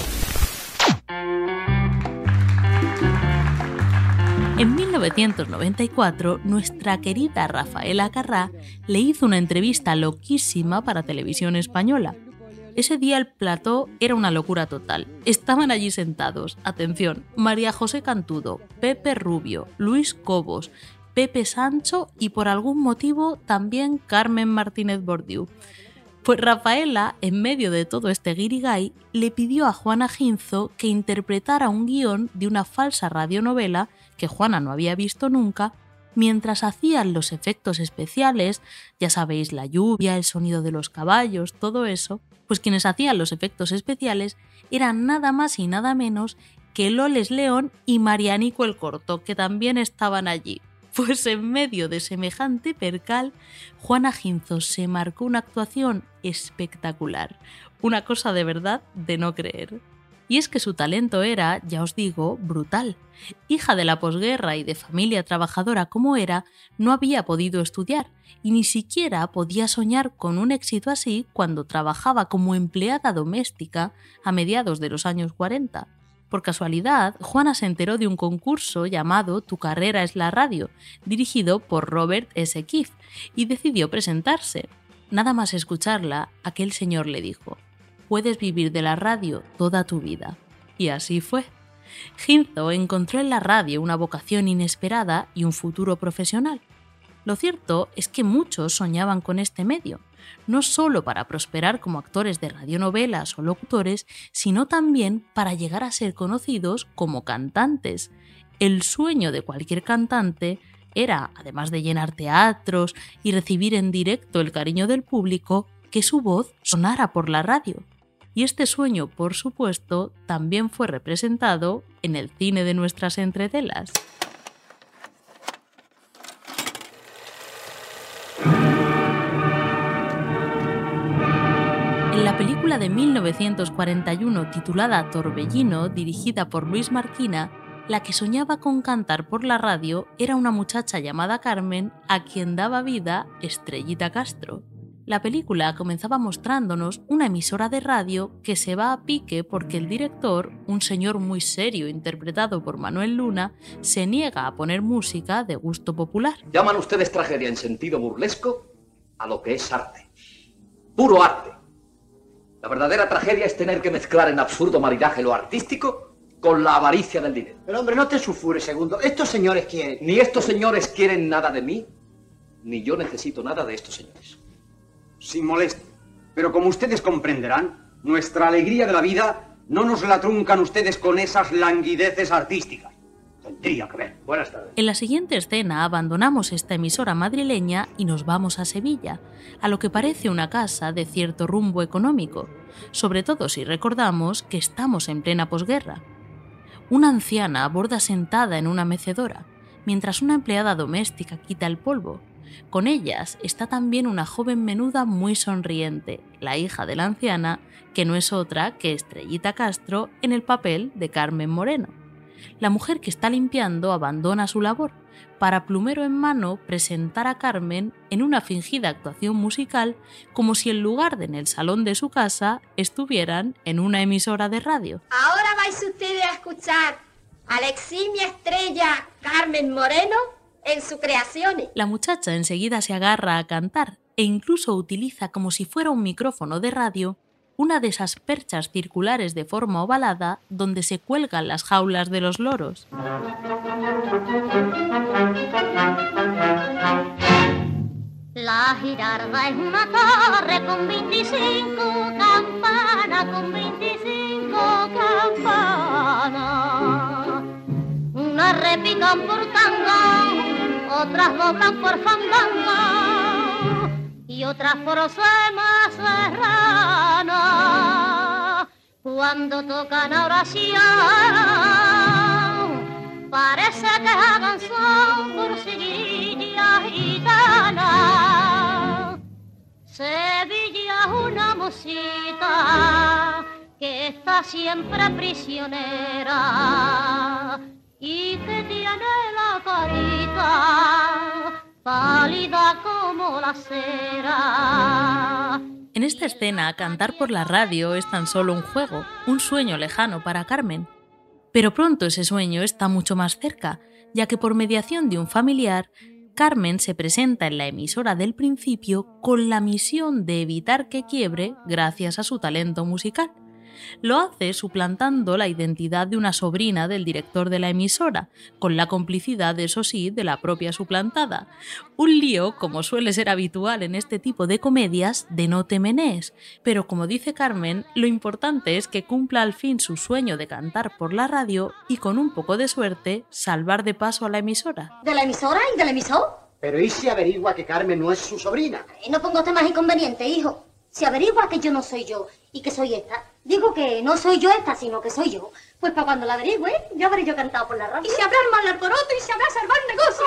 En mil novecientos noventa y cuatro, nuestra querida Rafaela Carrà le hizo una entrevista loquísima para Televisión Española. Ese día el plató era una locura total. Estaban allí sentados, atención, María José Cantudo, Pepe Rubio, Luis Cobos, Pepe Sancho y por algún motivo también Carmen Martínez Bordiú. Pues Rafaela, en medio de todo este guirigay, le pidió a Juana Ginzo que interpretara un guión de una falsa radionovela que Juana no había visto nunca, mientras hacían los efectos especiales, ya sabéis, la lluvia, el sonido de los caballos, todo eso. Pues quienes hacían los efectos especiales eran nada más y nada menos que Loles León y Marianico el Corto, que también estaban allí. Pues en medio de semejante percal, Juana Ginzo se marcó una actuación espectacular, una cosa de verdad de no creer. Y es que su talento era, ya os digo, brutal. Hija de la posguerra y de familia trabajadora como era, no había podido estudiar y ni siquiera podía soñar con un éxito así cuando trabajaba como empleada doméstica a mediados de los años cuarenta. Por casualidad, Juana se enteró de un concurso llamado Tu carrera es la radio, dirigido por Robert S. Keefe, y decidió presentarse. Nada más escucharla, aquel señor le dijo: puedes vivir de la radio toda tu vida. Y así fue. Ginzo encontró en la radio una vocación inesperada y un futuro profesional. Lo cierto es que muchos soñaban con este medio, no solo para prosperar como actores de radionovelas o locutores, sino también para llegar a ser conocidos como cantantes. El sueño de cualquier cantante era, además de llenar teatros y recibir en directo el cariño del público, que su voz sonara por la radio. Y este sueño, por supuesto, también fue representado en el cine de nuestras entretelas. En la película de mil novecientos cuarenta y uno titulada Torbellino, dirigida por Luis Marquina, la que soñaba con cantar por la radio era una muchacha llamada Carmen, a quien daba vida Estrellita Castro. La película comenzaba mostrándonos una emisora de radio que se va a pique porque el director, un señor muy serio interpretado por Manuel Luna, se niega a poner música de gusto popular. Llaman ustedes tragedia en sentido burlesco a lo que es arte. Puro arte. La verdadera tragedia es tener que mezclar en absurdo maridaje lo artístico con la avaricia del dinero. Pero hombre, no te sulfures, segundo. Estos señores quieren... Ni estos señores quieren nada de mí, ni yo necesito nada de estos señores. Sin molestia. Pero como ustedes comprenderán, nuestra alegría de la vida no nos la truncan ustedes con esas languideces artísticas. Tendría que ver. Buenas tardes. En la siguiente escena abandonamos esta emisora madrileña y nos vamos a Sevilla, a lo que parece una casa de cierto rumbo económico, sobre todo si recordamos que estamos en plena posguerra. Una anciana aborda sentada en una mecedora, mientras una empleada doméstica quita el polvo. Con ellas está también una joven menuda muy sonriente, la hija de la anciana, que no es otra que Estrellita Castro en el papel de Carmen Moreno. La mujer que está limpiando abandona su labor para, plumero en mano, presentar a Carmen en una fingida actuación musical como si en lugar de en el salón de su casa estuvieran en una emisora de radio. Ahora vais ustedes a escuchar a la eximia estrella Carmen Moreno en sus creaciones. La muchacha enseguida se agarra a cantar e incluso utiliza como si fuera un micrófono de radio una de esas perchas circulares de forma ovalada donde se cuelgan las jaulas de los loros. La Girarda es una torre con veinticinco campanas, con veinticinco campanas. Unas repican por tango, otras doblan por fandango y otras por sema serrana. Cuando tocan oración, parece que hagan son por seguirilla gitana. Sevilla es una mocita que está siempre prisionera y que tiene la carita pálida como la cera. En esta escena, cantar por la radio es tan solo un juego, un sueño lejano para Carmen. Pero pronto ese sueño está mucho más cerca, ya que por mediación de un familiar, Carmen se presenta en la emisora del principio con la misión de evitar que quiebre gracias a su talento musical. Lo hace suplantando la identidad de una sobrina del director de la emisora, con la complicidad, eso sí, de la propia suplantada. Un lío, como suele ser habitual en este tipo de comedias, de no te menees. Pero como dice Carmen, lo importante es que cumpla al fin su sueño de cantar por la radio y, con un poco de suerte, salvar de paso a la emisora. ¿De la emisora y del emisor? Pero ¿y si averigua que Carmen no es su sobrina? Y no ponga usted más inconveniente, hijo. Si averigua que yo no soy yo y que soy esta, digo que no soy yo esta, sino que soy yo, pues para cuando la averigüe, yo habré yo cantado por la radio. Y se habrá armado el alboroto y se habrá salvado el negocio.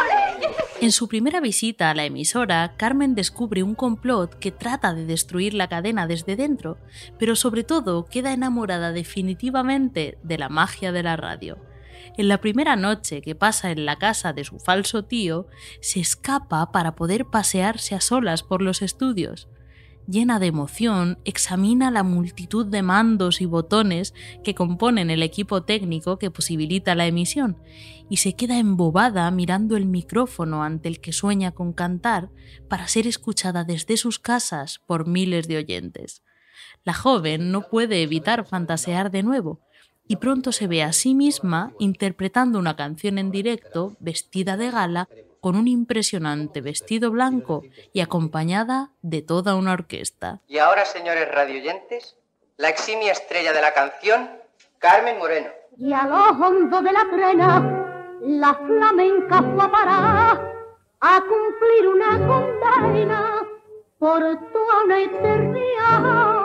En su primera visita a la emisora, Carmen descubre un complot que trata de destruir la cadena desde dentro, pero sobre todo queda enamorada definitivamente de la magia de la radio. En la primera noche que pasa en la casa de su falso tío, se escapa para poder pasearse a solas por los estudios. Llena de emoción, examina la multitud de mandos y botones que componen el equipo técnico que posibilita la emisión y se queda embobada mirando el micrófono ante el que sueña con cantar para ser escuchada desde sus casas por miles de oyentes. La joven no puede evitar fantasear de nuevo y pronto se ve a sí misma interpretando una canción en directo, vestida de gala, con un impresionante vestido blanco y acompañada de toda una orquesta. Y ahora, señores radioyentes, la eximia estrella de la canción, Carmen Moreno. Y a lo hondo de la trena, la flamenca fue a parar a cumplir una condena por toda una eternidad.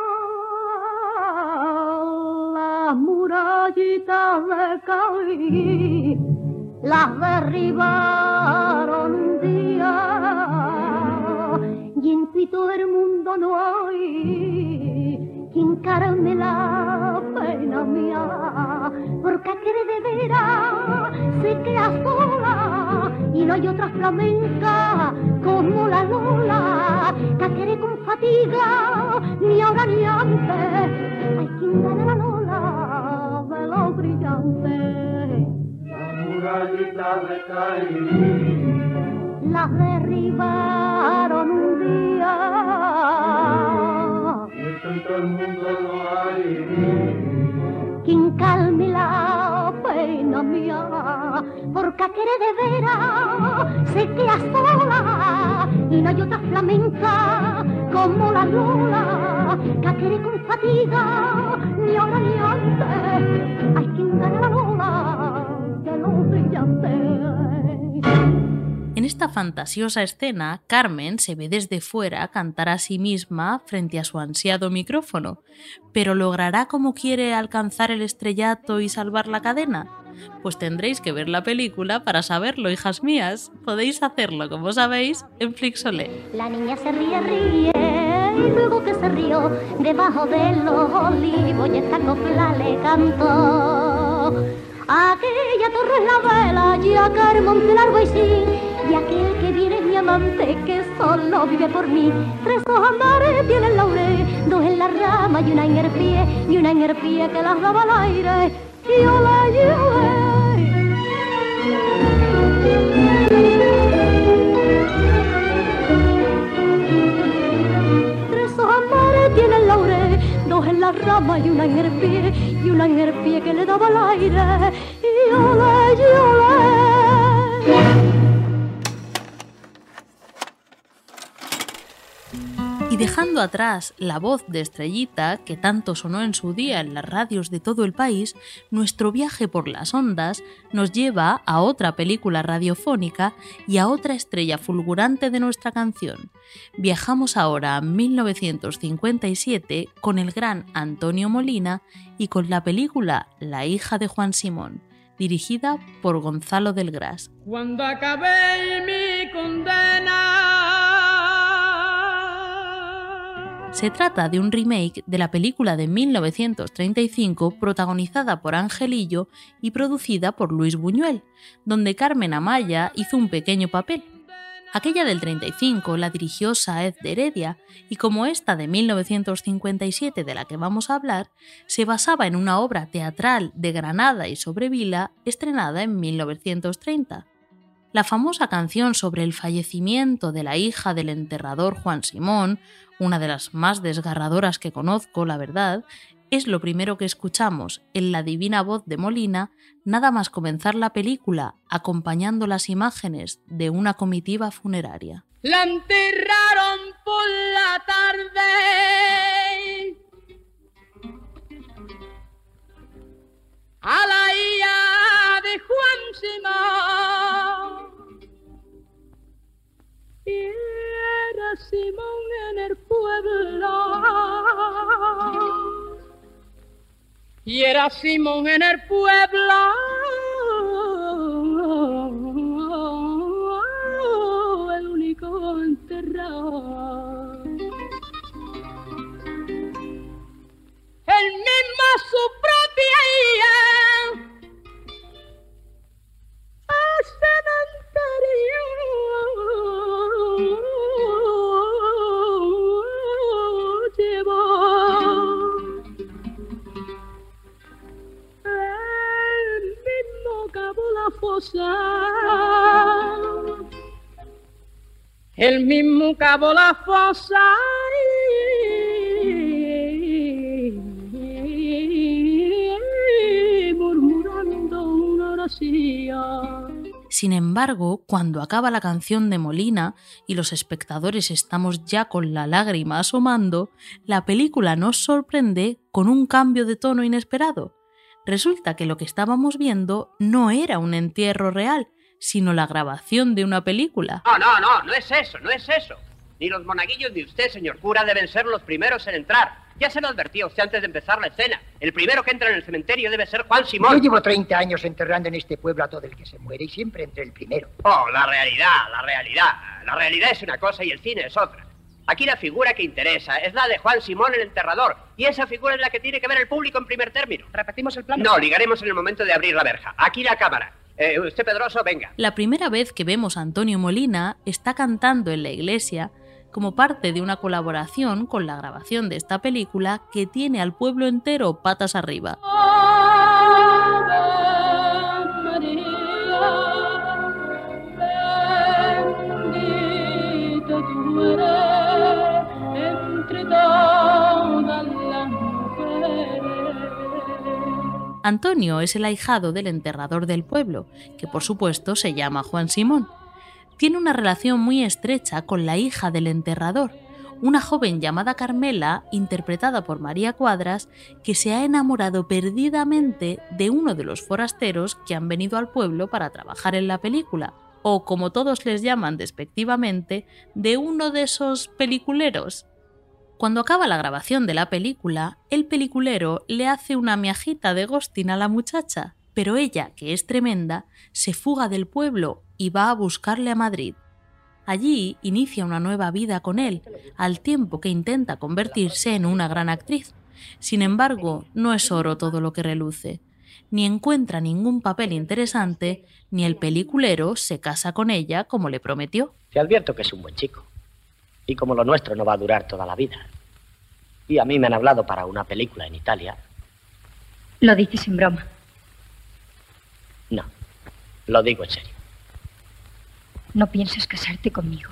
Las murallitas de Cádiz las derribaron un día y en todo el mundo no hay quien carme la pena mía, porque aquel de veras se queda sola y no hay otra flamenca como la Lola, que aquel con fatiga ni ahora ni antes hay quien gane la Lola de los brillantes. De Cádiz las derribaron un día y esto en todo el mundo no hay quien calme la pena mía, porque aquel de veras se queda sola y no hay otra flamenca como la Lola, que aquel con fatiga ni ahora ni antes hay quien gane la Lola. En esta fantasiosa escena, Carmen se ve desde fuera cantar a sí misma frente a su ansiado micrófono, pero ¿logrará como quiere alcanzar el estrellato y salvar la cadena? Pues tendréis que ver la película para saberlo, hijas mías. Podéis hacerlo, como sabéis, en Flixolé. La niña se ríe, ríe, y luego que se rió, debajo de los olivos y esta copla le cantó. aquella torre es la vela, y acá el monte largo y sí, y aquel que viene es mi amante, que solo vive por mí. Tres hojas mares tiene el laurel, dos en la rama y una en el pie, y una en el pie que las daba al aire, y ole, y ole. Tiene el laurel, dos en la rama y una en el pie, y una en el pie que le daba al aire, y ole, y ole. Y dejando atrás la voz de Estrellita, que tanto sonó en su día en las radios de todo el país, nuestro viaje por las ondas nos lleva a otra película radiofónica y a otra estrella fulgurante de nuestra canción. Viajamos ahora a mil novecientos cincuenta y siete con el gran Antonio Molina y con la película La hija de Juan Simón, dirigida por Gonzalo del Gras. Cuando acabé mi condena. Se trata de un remake de la película de mil novecientos treinta y cinco protagonizada por Angelillo y producida por Luis Buñuel, donde Carmen Amaya hizo un pequeño papel. Aquella del treinta y cinco la dirigió Sáez de Heredia y como esta de mil novecientos cincuenta y siete de la que vamos a hablar, se basaba en una obra teatral de Granada y Sobrevila estrenada en mil novecientos treinta. La famosa canción sobre el fallecimiento de la hija del enterrador Juan Simón, una de las más desgarradoras que conozco, la verdad, es lo primero que escuchamos en la divina voz de Molina, nada más comenzar la película, acompañando las imágenes de una comitiva funeraria. La enterraron por la tarde. A la hija de Juan Simón. Y era Simón en el pueblo. Y era Simón en el pueblo. El único enterrado. El mismo a su propia hija. Al cementerio llevó. El mismo cavó la fosa. El mismo cavó la fosa. Sin embargo, cuando acaba la canción de Molina y los espectadores estamos ya con la lágrima asomando, la película nos sorprende con un cambio de tono inesperado. Resulta que lo que estábamos viendo no era un entierro real, sino la grabación de una película. No, no, no, no es eso, no es eso. Ni los monaguillos ni usted, señor cura, deben ser los primeros en entrar. Ya se lo advertía usted antes de empezar la escena. El primero que entra en el cementerio debe ser Juan Simón. Yo llevo treinta años enterrando en este pueblo a todo el que se muere y siempre entre el primero. Oh, la realidad, la realidad. La realidad es una cosa y el cine es otra. Aquí la figura que interesa es la de Juan Simón el enterrador. Y esa figura es la que tiene que ver el público en primer término. ¿Repetimos el plano? No, ligaremos en el momento de abrir la verja. Aquí la cámara. Eh, usted, Pedroso, venga. La primera vez que vemos a Antonio Molina está cantando en la iglesia como parte de una colaboración con la grabación de esta película que tiene al pueblo entero patas arriba. Antonio es el ahijado del enterrador del pueblo, que por supuesto se llama Juan Simón. Tiene una relación muy estrecha con la hija del enterrador, una joven llamada Carmela, interpretada por María Cuadras, que se ha enamorado perdidamente de uno de los forasteros que han venido al pueblo para trabajar en la película, o como todos les llaman despectivamente, de uno de esos peliculeros. Cuando acaba la grabación de la película, el peliculero le hace una miajita de ghosting a la muchacha, pero ella, que es tremenda, se fuga del pueblo y va a buscarle a Madrid. Allí inicia una nueva vida con él, al tiempo que intenta convertirse en una gran actriz. Sin embargo, no es oro todo lo que reluce. Ni encuentra ningún papel interesante, ni el peliculero se casa con ella como le prometió. Te advierto que es un buen chico. Y como lo nuestro no va a durar toda la vida. Y a mí me han hablado para una película en Italia. Lo dices en broma. No, lo digo en serio. ¿No piensas casarte conmigo?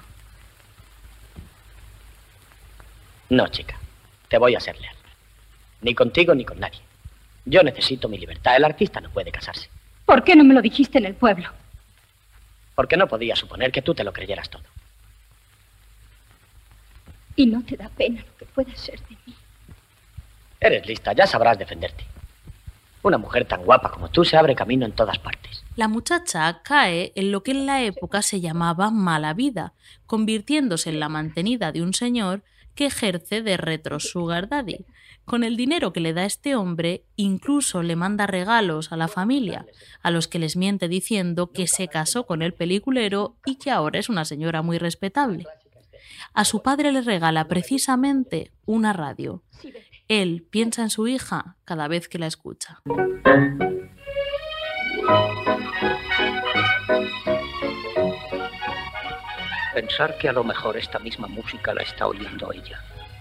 No, chica. Te voy a ser leal. Ni contigo ni con nadie. Yo necesito mi libertad. El artista no puede casarse. ¿Por qué no me lo dijiste en el pueblo? Porque no podía suponer que tú te lo creyeras todo. ¿Y no te da pena lo que pueda ser de mí? Eres lista, ya sabrás defenderte. Una mujer tan guapa como tú se abre camino en todas partes. La muchacha cae en lo que en la época se llamaba mala vida, convirtiéndose en la mantenida de un señor que ejerce de retro sugar daddy. Con el dinero que le da este hombre, incluso le manda regalos a la familia, a los que les miente diciendo que se casó con el peliculero y que ahora es una señora muy respetable. A su padre le regala precisamente una radio. Él piensa en su hija cada vez que la escucha. Pensar que a lo mejor esta misma música la está oyendo ella.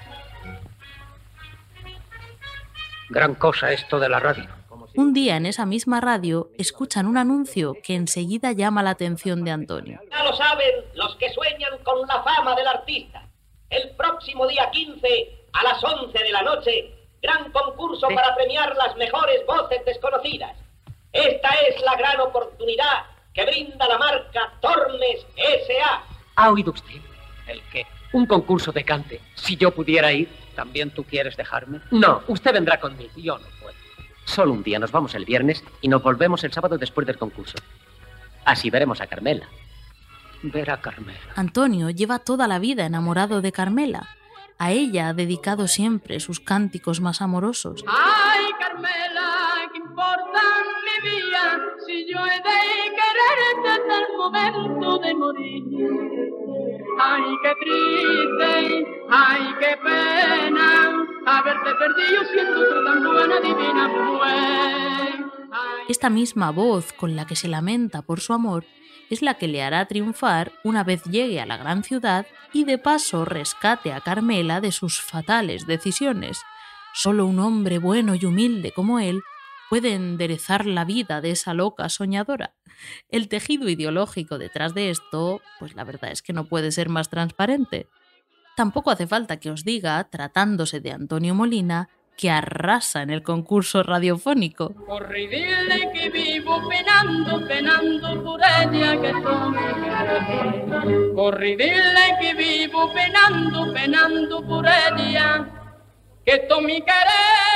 Gran cosa esto de la radio. Un día en esa misma radio escuchan un anuncio que enseguida llama la atención de Antonio. Ya lo saben los que sueñan con la fama del artista. El próximo día quince a las once de la noche, gran concurso para premiar las mejores voces desconocidas. Esta es la gran oportunidad que brinda la marca Tormes S A ¿Ha oído usted? ¿El qué? Un concurso de cante. Si yo pudiera ir. ¿También tú quieres dejarme? No, usted vendrá conmigo. Yo no puedo. Solo un día, nos vamos el viernes y nos volvemos el sábado después del concurso. Así veremos a Carmela. Ver a Carmela. Antonio lleva toda la vida enamorado de Carmela. A ella ha dedicado siempre sus cánticos más amorosos. Ay, Carmela, ¿qué importa mi vida si yo he de quererte hasta el momento de morir? Ay, qué triste, ay, qué pena haberte perdido siendo tú tan buena, divina mujer. Esta misma voz con la que se lamenta por su amor es la que le hará triunfar una vez llegue a la gran ciudad y de paso rescate a Carmela de sus fatales decisiones. Solo un hombre bueno y humilde como él puede enderezar la vida de esa loca soñadora. El tejido ideológico detrás de esto, pues la verdad es que no puede ser más transparente. Tampoco hace falta que os diga, tratándose de Antonio Molina, que arrasa en el concurso radiofónico. Corre y dile que vivo penando, penando por ella que tú me quieres. Corre y dile que vivo penando, penando por ella que tú me quieres.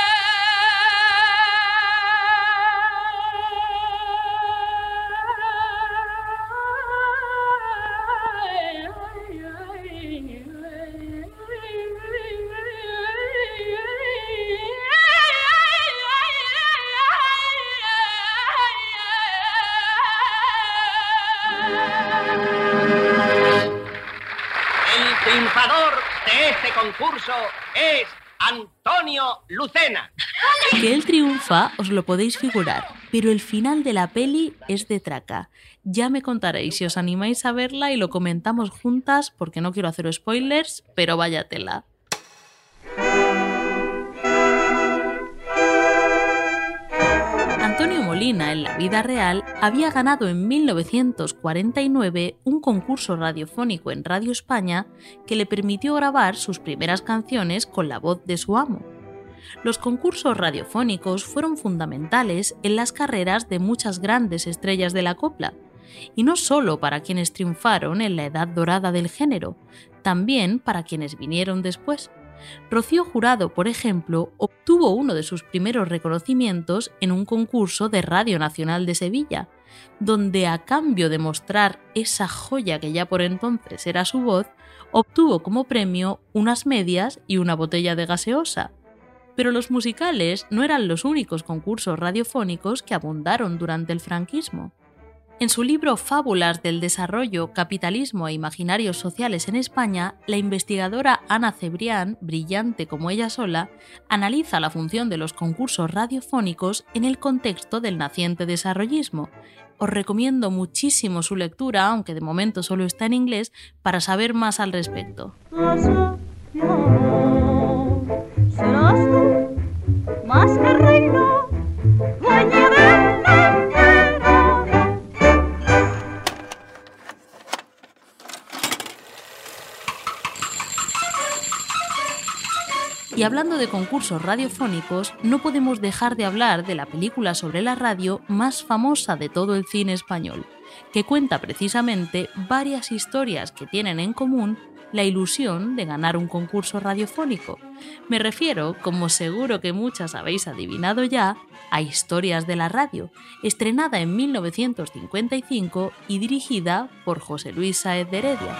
El triunfador de este concurso es Antonio Lucena. Que él triunfa os lo podéis figurar, pero el final de la peli es de traca. Ya me contaréis si os animáis a verla y lo comentamos juntas porque no quiero hacer spoilers, pero vaya tela. Antonio Molina, en la vida real, había ganado en mil novecientos cuarenta y nueve un concurso radiofónico en Radio España que le permitió grabar sus primeras canciones con la voz de su amo. Los concursos radiofónicos fueron fundamentales en las carreras de muchas grandes estrellas de la copla, y no solo para quienes triunfaron en la edad dorada del género, también para quienes vinieron después. Rocío Jurado, por ejemplo, obtuvo uno de sus primeros reconocimientos en un concurso de Radio Nacional de Sevilla, donde a cambio de mostrar esa joya que ya por entonces era su voz, obtuvo como premio unas medias y una botella de gaseosa. Pero los musicales no eran los únicos concursos radiofónicos que abundaron durante el franquismo. En su libro Fábulas del desarrollo, capitalismo e imaginarios sociales en España, la investigadora Ana Cebrián, brillante como ella sola, analiza la función de los concursos radiofónicos en el contexto del naciente desarrollismo. Os recomiendo muchísimo su lectura, aunque de momento solo está en inglés, para saber más al respecto. Serás tú, más que reina, dueña del Y hablando de concursos radiofónicos, no podemos dejar de hablar de la película sobre la radio más famosa de todo el cine español, que cuenta precisamente varias historias que tienen en común la ilusión de ganar un concurso radiofónico. Me refiero, como seguro que muchas habéis adivinado ya, a Historias de la Radio, estrenada en mil novecientos cincuenta y cinco y dirigida por José Luis Sáez de Heredia.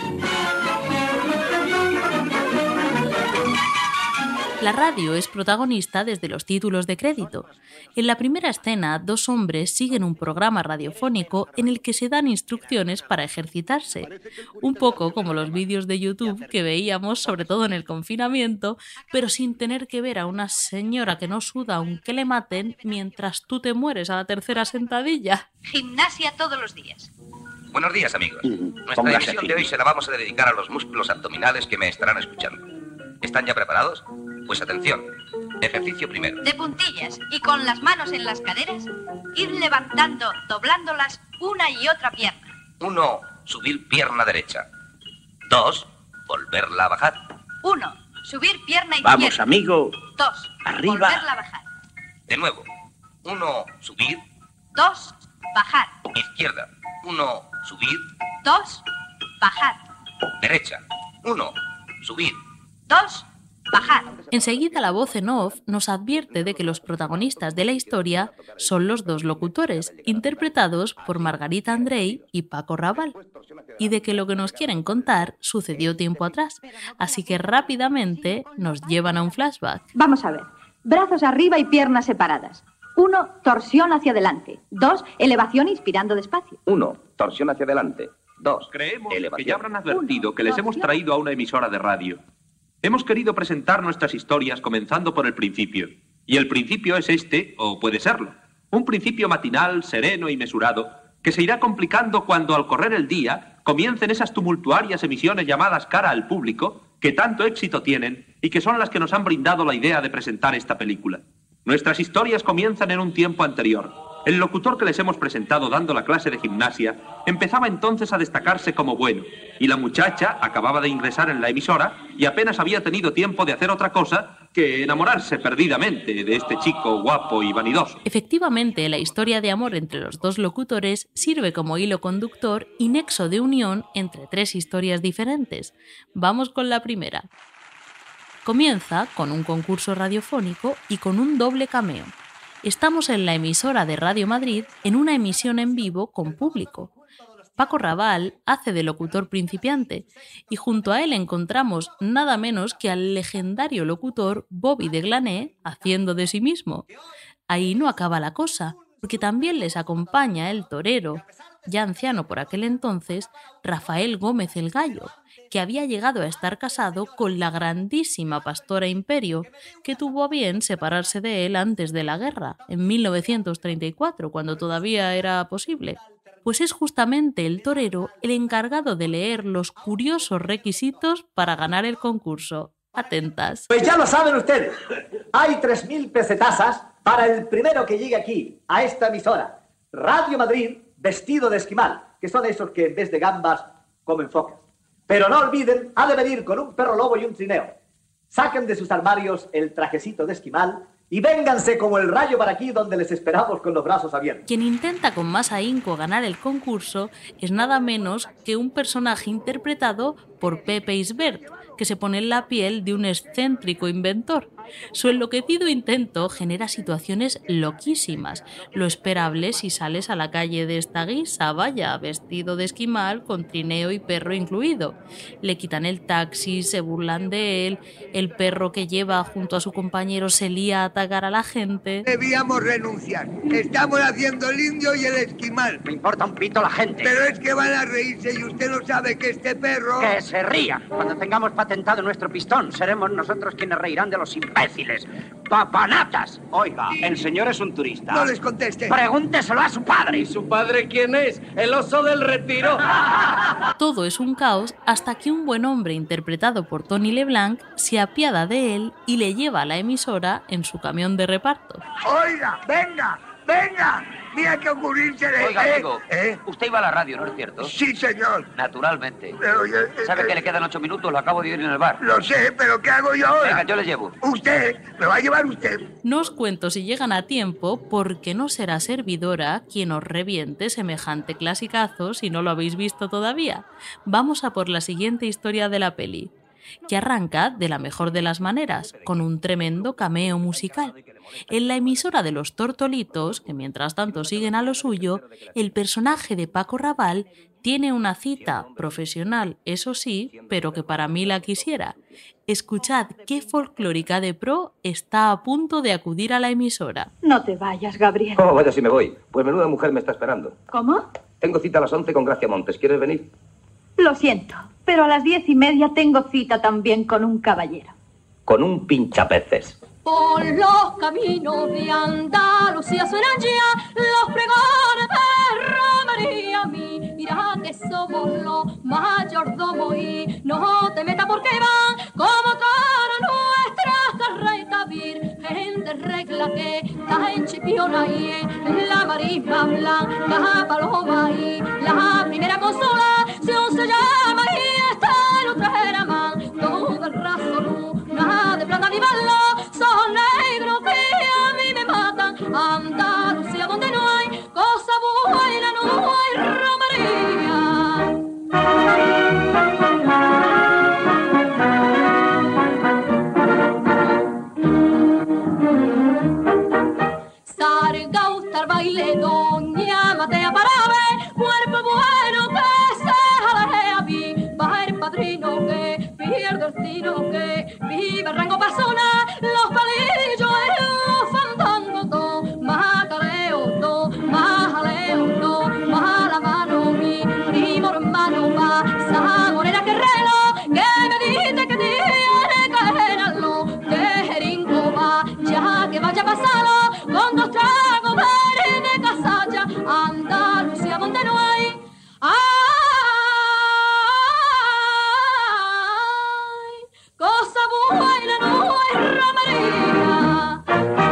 La radio es protagonista desde los títulos de crédito. En la primera escena, dos hombres siguen un programa radiofónico en el que se dan instrucciones para ejercitarse. Un poco como los vídeos de YouTube que veíamos, sobre todo en el confinamiento, pero sin tener que ver a una señora que no suda aunque le maten mientras tú te mueres a la tercera sentadilla. Gimnasia todos los días. Buenos días, amigos. Nuestra emisión de hoy se la vamos a dedicar a los músculos abdominales que me estarán escuchando. ¿Están ya preparados? Pues atención. Ejercicio primero. De puntillas y con las manos en las caderas, ir levantando, doblándolas una y otra pierna. Uno, subir pierna derecha. Dos, volverla a bajar. Uno, subir pierna izquierda. Vamos, amigo. Dos, Arriba. volverla a bajar. De nuevo. Uno, subir. Dos, bajar. Izquierda. Uno, subir. Dos, bajar. Derecha. Uno, subir. Dos, bajar. Enseguida la voz en off nos advierte de que los protagonistas de la historia son los dos locutores, interpretados por Margarita Andrei y Paco Raval, y de que lo que nos quieren contar sucedió tiempo atrás, así que rápidamente nos llevan a un flashback. Vamos a ver, brazos arriba y piernas separadas. Uno, torsión hacia adelante. Dos, elevación inspirando despacio. Uno, torsión hacia adelante. Dos, creemos elevación. que ya habrán advertido que les hemos traído a una emisora de radio. Hemos querido presentar nuestras historias comenzando por el principio. Y el principio es este, o puede serlo. Un principio matinal, sereno y mesurado, que se irá complicando cuando al correr el día comiencen esas tumultuarias emisiones llamadas cara al público, que tanto éxito tienen y que son las que nos han brindado la idea de presentar esta película. Nuestras historias comienzan en un tiempo anterior. El locutor que les hemos presentado dando la clase de gimnasia empezaba entonces a destacarse como bueno, y la muchacha acababa de ingresar en la emisora y apenas había tenido tiempo de hacer otra cosa que enamorarse perdidamente de este chico guapo y vanidoso. Efectivamente, la historia de amor entre los dos locutores sirve como hilo conductor y nexo de unión entre tres historias diferentes. Vamos con la primera. Comienza con un concurso radiofónico y con un doble cameo. Estamos en la emisora de Radio Madrid en una emisión en vivo con público. Paco Raval hace de locutor principiante y junto a él encontramos nada menos que al legendario locutor Bobby de Glané haciendo de sí mismo. Ahí no acaba la cosa, porque también les acompaña el torero, ya anciano por aquel entonces, Rafael Gómez el Gallo, que había llegado a estar casado con la grandísima Pastora Imperio, que tuvo a bien separarse de él antes de la guerra, en mil novecientos treinta y cuatro, cuando todavía era posible. Pues es justamente el torero el encargado de leer los curiosos requisitos para ganar el concurso. Atentas. Pues ya lo saben ustedes, hay tres mil pesetasas para el primero que llegue aquí, a esta emisora, Radio Madrid, vestido de esquimal, que son esos que en vez de gambas comen focas. Pero no olviden, ha de venir con un perro lobo y un trineo. Saquen de sus armarios el trajecito de esquimal y vénganse como el rayo para aquí donde les esperamos con los brazos abiertos. Quien intenta con más ahínco ganar el concurso es nada menos que un personaje interpretado por Pepe Isbert, que se pone en la piel de un excéntrico inventor. Su enloquecido intento genera situaciones loquísimas, lo esperable si sales a la calle de esta guisa, vaya, vestido de esquimal con trineo y perro incluido. Le quitan el taxi, se burlan de él, el perro que lleva junto a su compañero se lía a atacar a la gente. Debíamos renunciar. Estamos haciendo el indio y el esquimal. Me importa un pito la gente. Pero es que van a reírse y usted no sabe que este perro... Que se ría. Cuando tengamos patentado nuestro pistón, seremos nosotros quienes reirán de los imbéciles. ¡Papanatas! Oiga, el señor es un turista. No les conteste. Pregúnteselo a su padre. ¿Y su padre quién es? ¿El oso del retiro? Todo es un caos hasta que un buen hombre interpretado por Tony LeBlanc se apiada de él y le lleva a la emisora en su camión de reparto. Oiga, venga, venga. Mira qué ocurrirse de... Oiga, ¿eh? amigo, ¿Eh? usted iba a la radio, ¿no es cierto? Sí, señor. Naturalmente. Pero yo, eh, ¿Sabe eh, que le quedan ocho minutos? Lo acabo de ir en el bar. Lo sé, pero ¿qué hago yo ahora? Venga, yo le llevo. Usted, me va a llevar usted. No os cuento si llegan a tiempo porque no será servidora quien os reviente semejante clasicazo si no lo habéis visto todavía. Vamos a por la siguiente historia de la peli, que arranca de la mejor de las maneras, con un tremendo cameo musical. En la emisora de los Tortolitos, que mientras tanto siguen a lo suyo, el personaje de Paco Raval tiene una cita profesional, eso sí, pero que para mí la quisiera. Escuchad qué folclórica de pro está a punto de acudir a la emisora. No te vayas, Gabriel. ¿Cómo vaya si me voy? Pues menuda mujer me está esperando. ¿Cómo? Tengo cita a las once con Gracia Montes. ¿Quieres venir? Lo siento, pero a las diez y media tengo cita también con un caballero. Con un pinchapeces. Por los caminos de Andalucía suenan ya los pregones de Romería. Mira que somos los mayordomos y no te metas porque van como cara nuestras carretas virgen de regla que está en Chipiona y en la marisma blanca paloma y la primera consolación se llama y está en otra era man todo el raso luna de plata ni ballo son negros que a mí me matan. Andalucía donde no hay cosa buena, no hay romería. Sarga ustar baile, doña Matea Parabe, cuerpo bueno que se jale a mí, va el padrino que pierde el tiro que vive rango persona. Los palillos en los fandangos, do, más caleo, do, más jaleo, do, más la mano, mi primo hermano, más esa morena que reloj, que me dice que tiene que generarlo, de jeringo va, ya que vaya a pasarlo, con dos tragos de casalla, Andalucía donde no hay, ¡ay! Cosa buena no hay romería.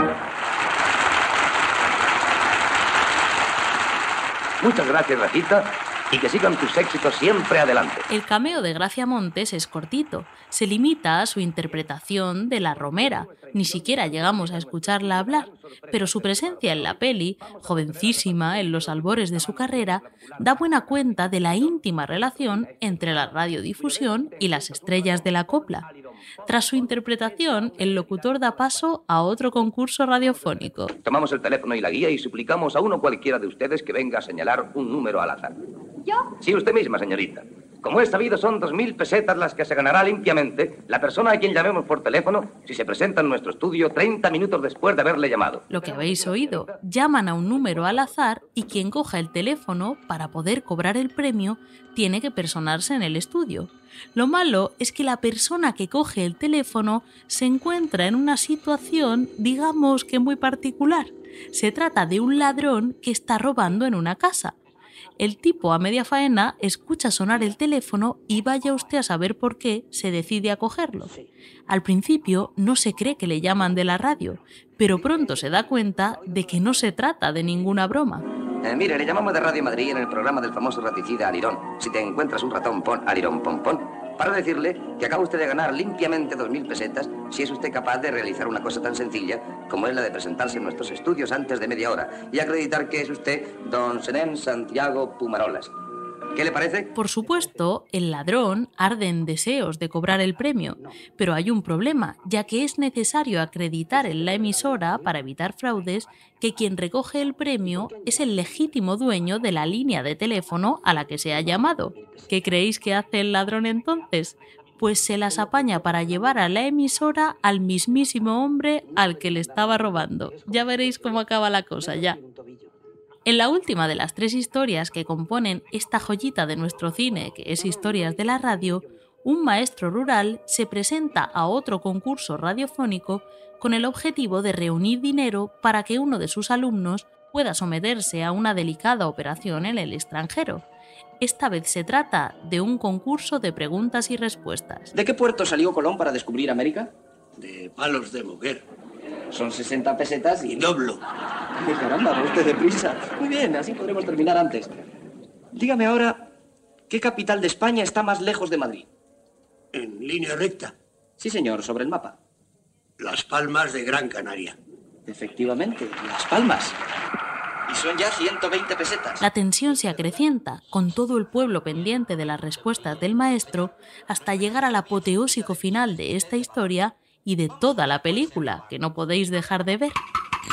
Muchas gracias, Rafita, y que sigan tus éxitos siempre adelante. El cameo de Gracia Montes es cortito, se limita a su interpretación de la Romera, ni siquiera llegamos a escucharla hablar, pero su presencia en la peli, jovencísima en los albores de su carrera, da buena cuenta de la íntima relación entre la radiodifusión y las estrellas de la copla. Tras su interpretación, el locutor da paso a otro concurso radiofónico. Tomamos el teléfono y la guía y suplicamos a uno cualquiera de ustedes que venga a señalar un número al azar. ¿Yo? Sí, usted misma, señorita. Como es sabido, son dos mil pesetas las que se ganará limpiamente la persona a quien llamemos por teléfono si se presenta en nuestro estudio treinta minutos después de haberle llamado. Lo que habéis oído, llaman a un número al azar y quien coja el teléfono para poder cobrar el premio tiene que personarse en el estudio. Lo malo es que la persona que coge el teléfono se encuentra en una situación, digamos que muy particular. Se trata de un ladrón que está robando en una casa. El tipo a media faena escucha sonar el teléfono y vaya usted a saber por qué se decide a cogerlo. Al principio no se cree que le llaman de la radio, pero pronto se da cuenta de que no se trata de ninguna broma. Eh, mire, le llamamos de Radio Madrid en el programa del famoso raticida Alirón. Si te encuentras un ratón, pon Alirón, pon, pon. Para decirle que acaba usted de ganar limpiamente dos mil pesetas si es usted capaz de realizar una cosa tan sencilla como es la de presentarse en nuestros estudios antes de media hora y acreditar que es usted don Senén Santiago Pumarolas. ¿Qué le parece? Por supuesto, el ladrón arde en deseos de cobrar el premio, pero hay un problema, ya que es necesario acreditar en la emisora, para evitar fraudes, que quien recoge el premio es el legítimo dueño de la línea de teléfono a la que se ha llamado. ¿Qué creéis que hace el ladrón entonces? Pues se las apaña para llevar a la emisora al mismísimo hombre al que le estaba robando. Ya veréis cómo acaba la cosa ya. En la última de las tres historias que componen esta joyita de nuestro cine, que es Historias de la Radio, un maestro rural se presenta a otro concurso radiofónico con el objetivo de reunir dinero para que uno de sus alumnos pueda someterse a una delicada operación en el extranjero. Esta vez se trata de un concurso de preguntas y respuestas. ¿De qué puerto salió Colón para descubrir América? De Palos de Moguer. Son sesenta pesetas y... doblo. ¡Qué caramba, va usted deprisa! Muy bien, así podremos terminar antes. Dígame ahora, ¿qué capital de España está más lejos de Madrid? En línea recta. Sí, señor, sobre el mapa. Las Palmas de Gran Canaria. Efectivamente, Las Palmas. Y son ya ciento veinte pesetas. La tensión se acrecienta, con todo el pueblo pendiente de las respuestas del maestro, hasta llegar al apoteósico final de esta historia y de toda la película, que no podéis dejar de ver.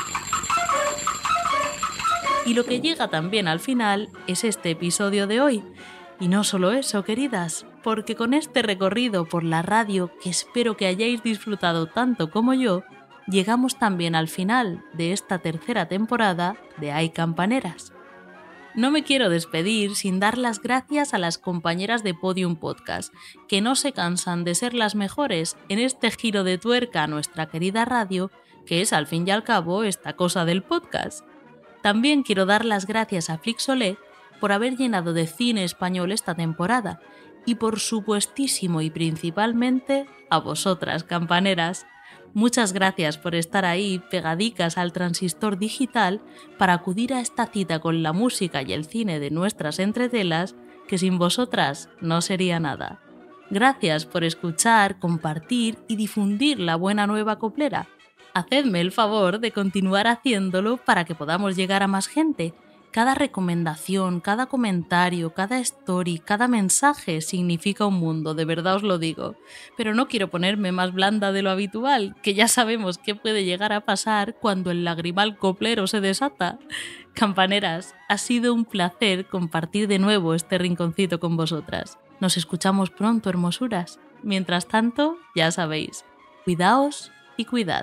Y lo que llega también al final es este episodio de hoy. Y no solo eso, queridas, porque con este recorrido por la radio, que espero que hayáis disfrutado tanto como yo, llegamos también al final de esta tercera temporada de Hay Campaneras. No me quiero despedir sin dar las gracias a las compañeras de Podium Podcast, que no se cansan de ser las mejores en este giro de tuerca a nuestra querida radio, que es al fin y al cabo esta cosa del podcast. También quiero dar las gracias a Flixolé por haber llenado de cine español esta temporada, y por supuestísimo y principalmente a vosotras, campaneras. Muchas gracias por estar ahí pegadicas al transistor digital para acudir a esta cita con la música y el cine de nuestras entretelas, que sin vosotras no sería nada. Gracias por escuchar, compartir y difundir la buena nueva coplera. Hacedme el favor de continuar haciéndolo para que podamos llegar a más gente. Cada recomendación, cada comentario, cada story, cada mensaje significa un mundo, de verdad os lo digo. Pero no quiero ponerme más blanda de lo habitual, que ya sabemos qué puede llegar a pasar cuando el lagrimal coplero se desata. Campaneras, ha sido un placer compartir de nuevo este rinconcito con vosotras. Nos escuchamos pronto, hermosuras. Mientras tanto, ya sabéis, cuidaos y cuidad.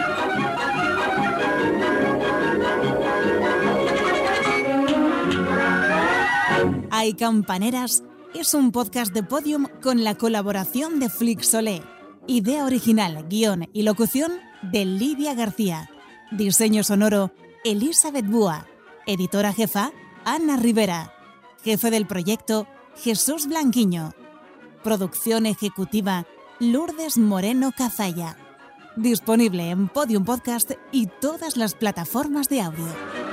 Hay Campaneras es un podcast de Podium con la colaboración de Flixolé. Idea original, guión y locución de Lidia García. Diseño sonoro, Elizabeth Búa. Editora jefa, Ana Rivera. Jefe del proyecto, Jesús Blanquiño. Producción ejecutiva, Lourdes Moreno Cazalla. Disponible en Podium Podcast y todas las plataformas de audio.